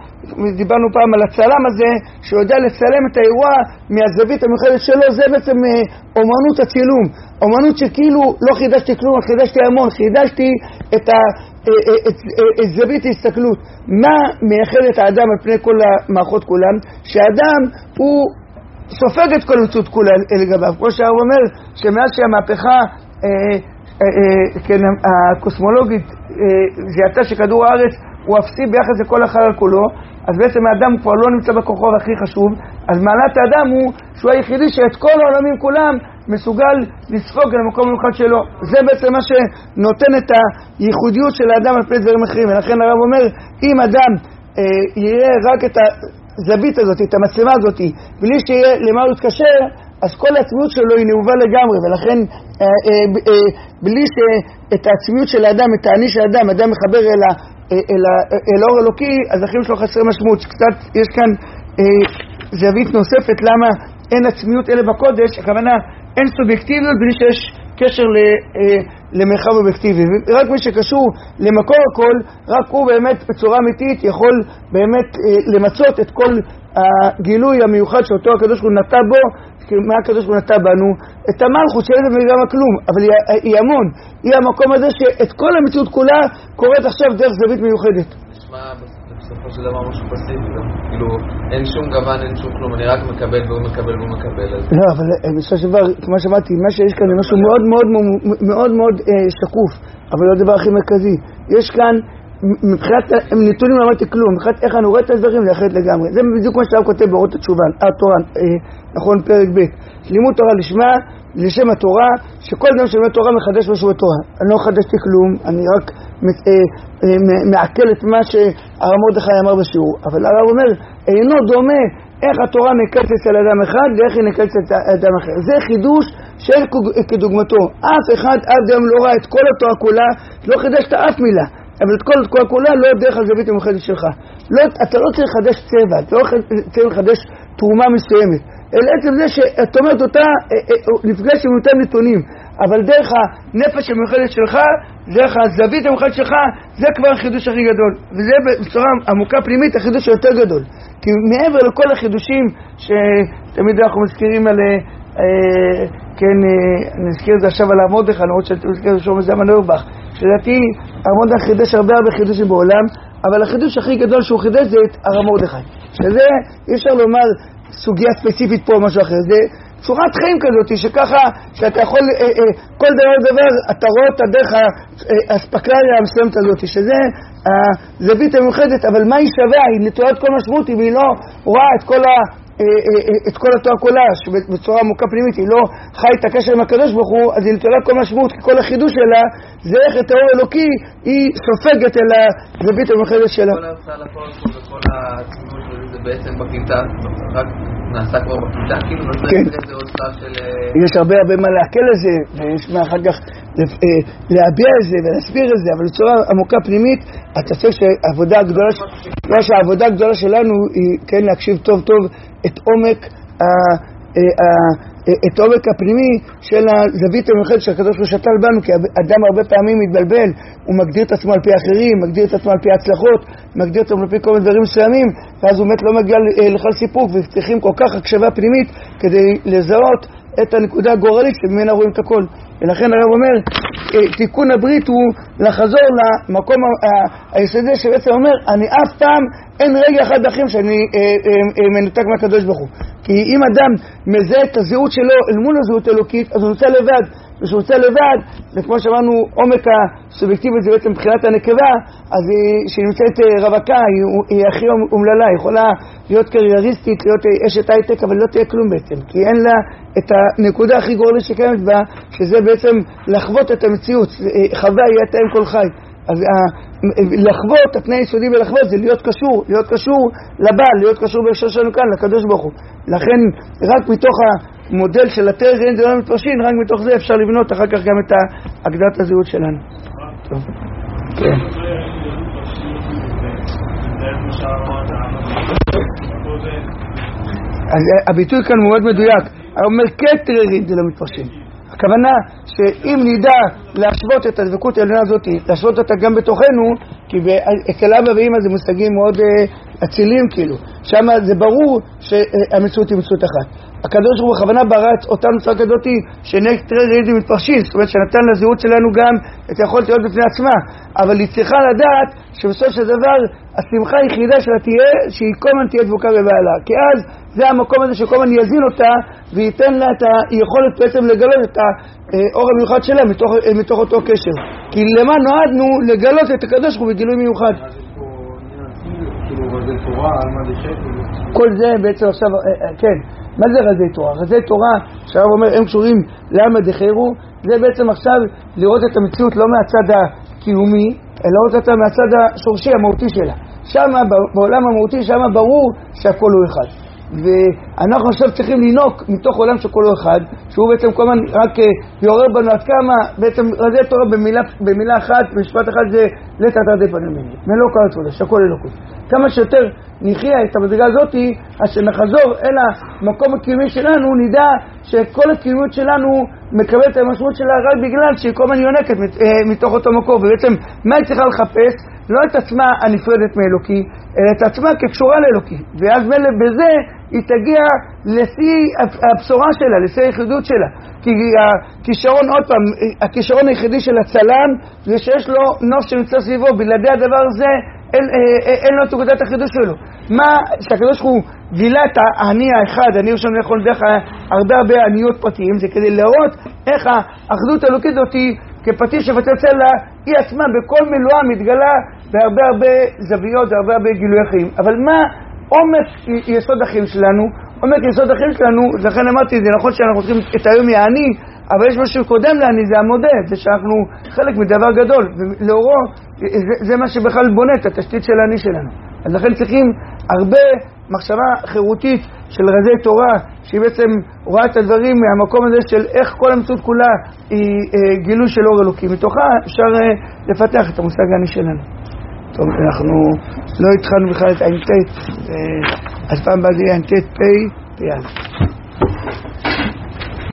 דיברנו פעם על הצלם הזה, שיודע לצלם את האירוע מהזווית המיוחדת שלו, זה בעצם אומנות הצילום. אומנות שכאילו לא חידשתי כלום, חידשתי המון, חידשתי את, ה, את, את, את זווית ההסתכלות. מה מייחד את האדם על פני כל המערכות כולם? שהאדם הוא סופג את כל המציאות כולה לגביו. כמו שהרב אומר, שמאז שהמהפכה אה, אה, אה, כן, הקוסמולוגית אה, זיהתה שכדור הארץ הוא אפסי ביחס לכל החלל כולו, אז בעצם האדם כבר לא נמצא בכוכב הכי חשוב, אז מעלת האדם הוא שהוא היחידי שאת כל העולמים כולם מסוגל לספוג על המקום המיוחד שלו. זה בעצם מה שנותן את הייחודיות של האדם על פני דברים אחרים. ולכן הרב אומר, אם אדם אה, יראה רק את הזווית הזאת, את המצלמה הזאת, בלי שיהיה למה הוא יתקשר, אז כל העצמיות שלו היא נאובה לגמרי. ולכן אה, אה, אה, בלי שאת העצמיות של האדם, את העני של האדם, אדם מחבר אל, ה, אל, ה, אל האור אלוקי, אז החיים שלו חסרי משמעות. קצת יש כאן אה, זווית נוספת למה אין עצמיות אלה בקודש, הכוונה אין סובייקטיביות בלי שיש קשר ל, אה, למרחב אובייקטיבי. רק מי שקשור למקור הכל, רק הוא באמת בצורה אמיתית יכול באמת אה, למצות את כל הגילוי המיוחד שאותו הקדוש הוא נטע בו, מה הקדוש הוא נטע בנו, את המלכות שאין זה גם הכלום, אבל היא, היא המון, היא המקום הזה שאת כל המציאות כולה קורית עכשיו דרך זווית מיוחדת. נשמע בסופו של דבר משהו פסיבי, כאילו אין שום גוון, אין שום כלום, אני רק מקבל והוא מקבל והוא מקבל. לא, אבל בסופו של דבר, כמו שאמרתי, מה שיש כאן זה משהו מאוד מאוד מאוד מאוד שקוף, אבל לא הדבר הכי מרכזי. יש כאן, מבחינת נתונים לא אמרתי כלום, מבחינת איך אני רואה את הדברים זה אחרת לגמרי. זה בדיוק מה שהרב כותב באורות התשובה, התורה, נכון, פרק ב', לימוד תורה לשמה, לשם התורה, שכל אדם שלמד תורה מחדש משהו בתורה. אני לא חדשתי כלום, אני רק מעכל את מה שהרב מרדכי אמר בשיעור. אבל הרב אומר, אינו דומה איך התורה נקלצת אצל אדם אחד ואיך היא נקלצת אצל אדם אחר. זה חידוש שאין כדוגמתו. אף אחד עד היום לא ראה את כל התורה כולה, לא חידשת אף מילה. אבל את כל התורה כולה לא דרך הזווית המיוחדת שלך. לא, אתה לא צריך לחדש צבע, אתה לא צריך לחדש תרומה מסוימת. אלא עצם זה שאת אומרת אותה, נפגש עם אותם נתונים, אבל דרך הנפש המיוחדת שלך, דרך הזווית המיוחדת שלך, זה כבר החידוש הכי גדול. וזה בצורה עמוקה פנימית החידוש היותר גדול. כי מעבר לכל החידושים שתמיד אנחנו מזכירים על, אה, כן, אני נזכיר את זה עכשיו על המודך, אני רוצה שאתה מזכיר שום את זה המנוrbach, שלדעתי המודך חידש הרבה הרבה חידושים בעולם, אבל החידוש הכי גדול שהוא חידש זה את הרב מרדכי. שזה אי אפשר לומר סוגיה ספציפית פה או משהו אחר, זה צורת חיים כזאת, שככה שאתה יכול, אה, אה, כל דבר דבר, אתה רואה אותה דרך האספקלריה המסוימת הזאת, שזה הזווית המיוחדת, אבל מה היא שווה? היא נטולת כל משמעות, והיא לא רואה את כל ה... את כל התורה כולה, שבצורה עמוקה פנימית היא לא חי את הקשר עם הקדוש ברוך הוא, אז היא נטולת כל משמעות, כי כל החידוש שלה זה איך את האור אלוקי היא סופגת אל הזווית המיוחדת שלה. כל ההוצאה לפועל וכל הצימוד זה בעצם בקליטה, רק נעשה כבר בקליטה, כאילו לא צריך איזה הוצאה של... יש הרבה הרבה מה להקל על זה, ויש מה אחר כך להביע את זה ולהסביר את זה, אבל בצורה עמוקה פנימית, אתה חושב שהעבודה הגדולה, שהעבודה הגדולה שלנו היא כן להקשיב טוב טוב את עומק את עומק הפנימי של הזווית המיוחדת שהקדוש ברוך הוא שתל בנו, כי אדם הרבה פעמים מתבלבל, הוא מגדיר את עצמו על פי אחרים, מגדיר את עצמו על פי הצלחות, מגדיר את עצמו על פי כל מיני דברים מסוימים, ואז הוא באמת לא מגיע לכל סיפוק, וצריכים כל כך הקשבה פנימית כדי לזהות את הנקודה הגורלית שממנה רואים את הכל. ולכן הרב אומר, תיקון הברית הוא לחזור למקום היסודי שבעצם אומר, אני אף פעם אין רגע אחד אחרים שאני מנותק מהקדוש ברוך הוא. כי אם אדם מזהה את הזהות שלו אל מול הזהות האלוקית, אז הוא נמצא לבד. וכשהוא נמצא לבד, וכמו שאמרנו, עומק הסובייקטיבית זה בעצם מבחינת הנקבה, אז כשהיא נמצאת רווקה, היא, היא הכי אומללה, היא יכולה להיות קרייריסטית, להיות אשת הייטק, אבל לא תהיה כלום בעצם. כי אין לה את הנקודה הכי גורלית שקיימת בה, שזה בעצם לחוות את המציאות, חווה יהיה תאם כל חי. אז לחוות, התנאי היסודי בלחוות זה להיות קשור, להיות קשור לבעל, להיות קשור בהקשר שלנו כאן, לקדוש ברוך הוא. לכן רק מתוך המודל של התרא אין זה לא מתפרשין, רק מתוך זה אפשר לבנות אחר כך גם את הגדרת הזהות שלנו. טוב. כן. אז הביטוי כאן מאוד מדויק, הוא אומר כתרא זה לא מתפרשין. הכוונה שאם נדע להשוות את הדבקות העליונה הזאת, להשוות אותה גם בתוכנו, כי אצל אבא ואמא זה מושגים מאוד אצילים כאילו, שם זה ברור שהמציאות היא מציאות אחת. הקדוש ברוך הוא בכוונה ברא אותנו בצורה כזאת שנקרא רעידים מתפרשים, זאת אומרת שנתן לזהות שלנו גם את היכולת להיות בפני עצמה, אבל היא צריכה לדעת שבסוף של דבר השמחה היחידה שלה תהיה שהיא כל הזמן תהיה דבוקה בבעלה, כי אז זה המקום הזה שכל הזמן יזין אותה וייתן לה את היכולת בעצם לגלות את האור המיוחד שלה מתוך, מתוך אותו קשר, כי למה נועדנו לגלות את הקדוש ברוך הוא בגילוי מיוחד. כאילו רזי תורה, על מה דחק? כל זה בעצם עכשיו, כן, מה זה רזי תורה? רזי תורה, שהרב אומר, הם קשורים למה דחרו, זה בעצם עכשיו לראות את המציאות לא מהצד הקיומי, אלא לראות אותה מהצד השורשי, המהותי שלה. שם, בעולם המהותי, שם ברור שהכל הוא אחד. ואנחנו עכשיו צריכים לנוק מתוך עולם שכל הוא אחד, שהוא בעצם כל הזמן רק יעורר בנו עד כמה, בעצם רזי תורה במילה, במילה אחת, במשפט אחד זה לתתרדי פנים ממני, מלוא כל התורה, שהכל אלוקות. כמה שיותר נחיה את המדרגה הזאת, אז שנחזור אל המקום הקיומי שלנו, נדע שכל הקיומיות שלנו מקבלת את המשמעות שלה רק בגלל שהיא כל הזמן יונקת מתוך אותו מקום, ובעצם מה היא צריכה לחפש? לא את עצמה הנפרדת מאלוקי, אלא את עצמה כקשורה לאלוקי. ואז מלא בזה היא תגיע לשיא הבשורה שלה, לשיא היחידות שלה. כי הכישרון, עוד פעם, הכישרון היחידי של הצלם, זה שיש לו נוף שנמצא סביבו, בלעדי הדבר הזה, אין, אין לו תוגדת החידוש שלו. מה שהקדוש הוא גילה את האני האחד, אני ראשון יכול דרך הרבה הרבה עניות פרטיים, זה כדי לראות איך האחדות האלוקית הזאת היא כפטיש שפצצה לה, היא עצמה בכל מילואה מתגלה בהרבה הרבה זוויות, בהרבה הרבה גילוי החיים. אבל מה עומק יסוד החיים שלנו? עומק יסוד החיים שלנו, לכן אמרתי, זה נכון שאנחנו צריכים את היום מהאני, אבל יש משהו קודם לאני, זה המודד, זה שאנחנו חלק מדבר גדול, ולאורו, זה, זה מה שבכלל בונה את התשתית של האני שלנו. אז לכן צריכים הרבה מחשבה חירותית של רזי תורה, שהיא בעצם רואה את הדברים מהמקום הזה של איך כל המציאות כולה היא אה, גילוי של אור אלוקי. מתוכה אפשר אה, לפתח את המושג האני שלנו. טוב, אנחנו לא התחלנו בכלל את עין ת', אז פעם הבאה זה יהיה עין ת' פ' פ'.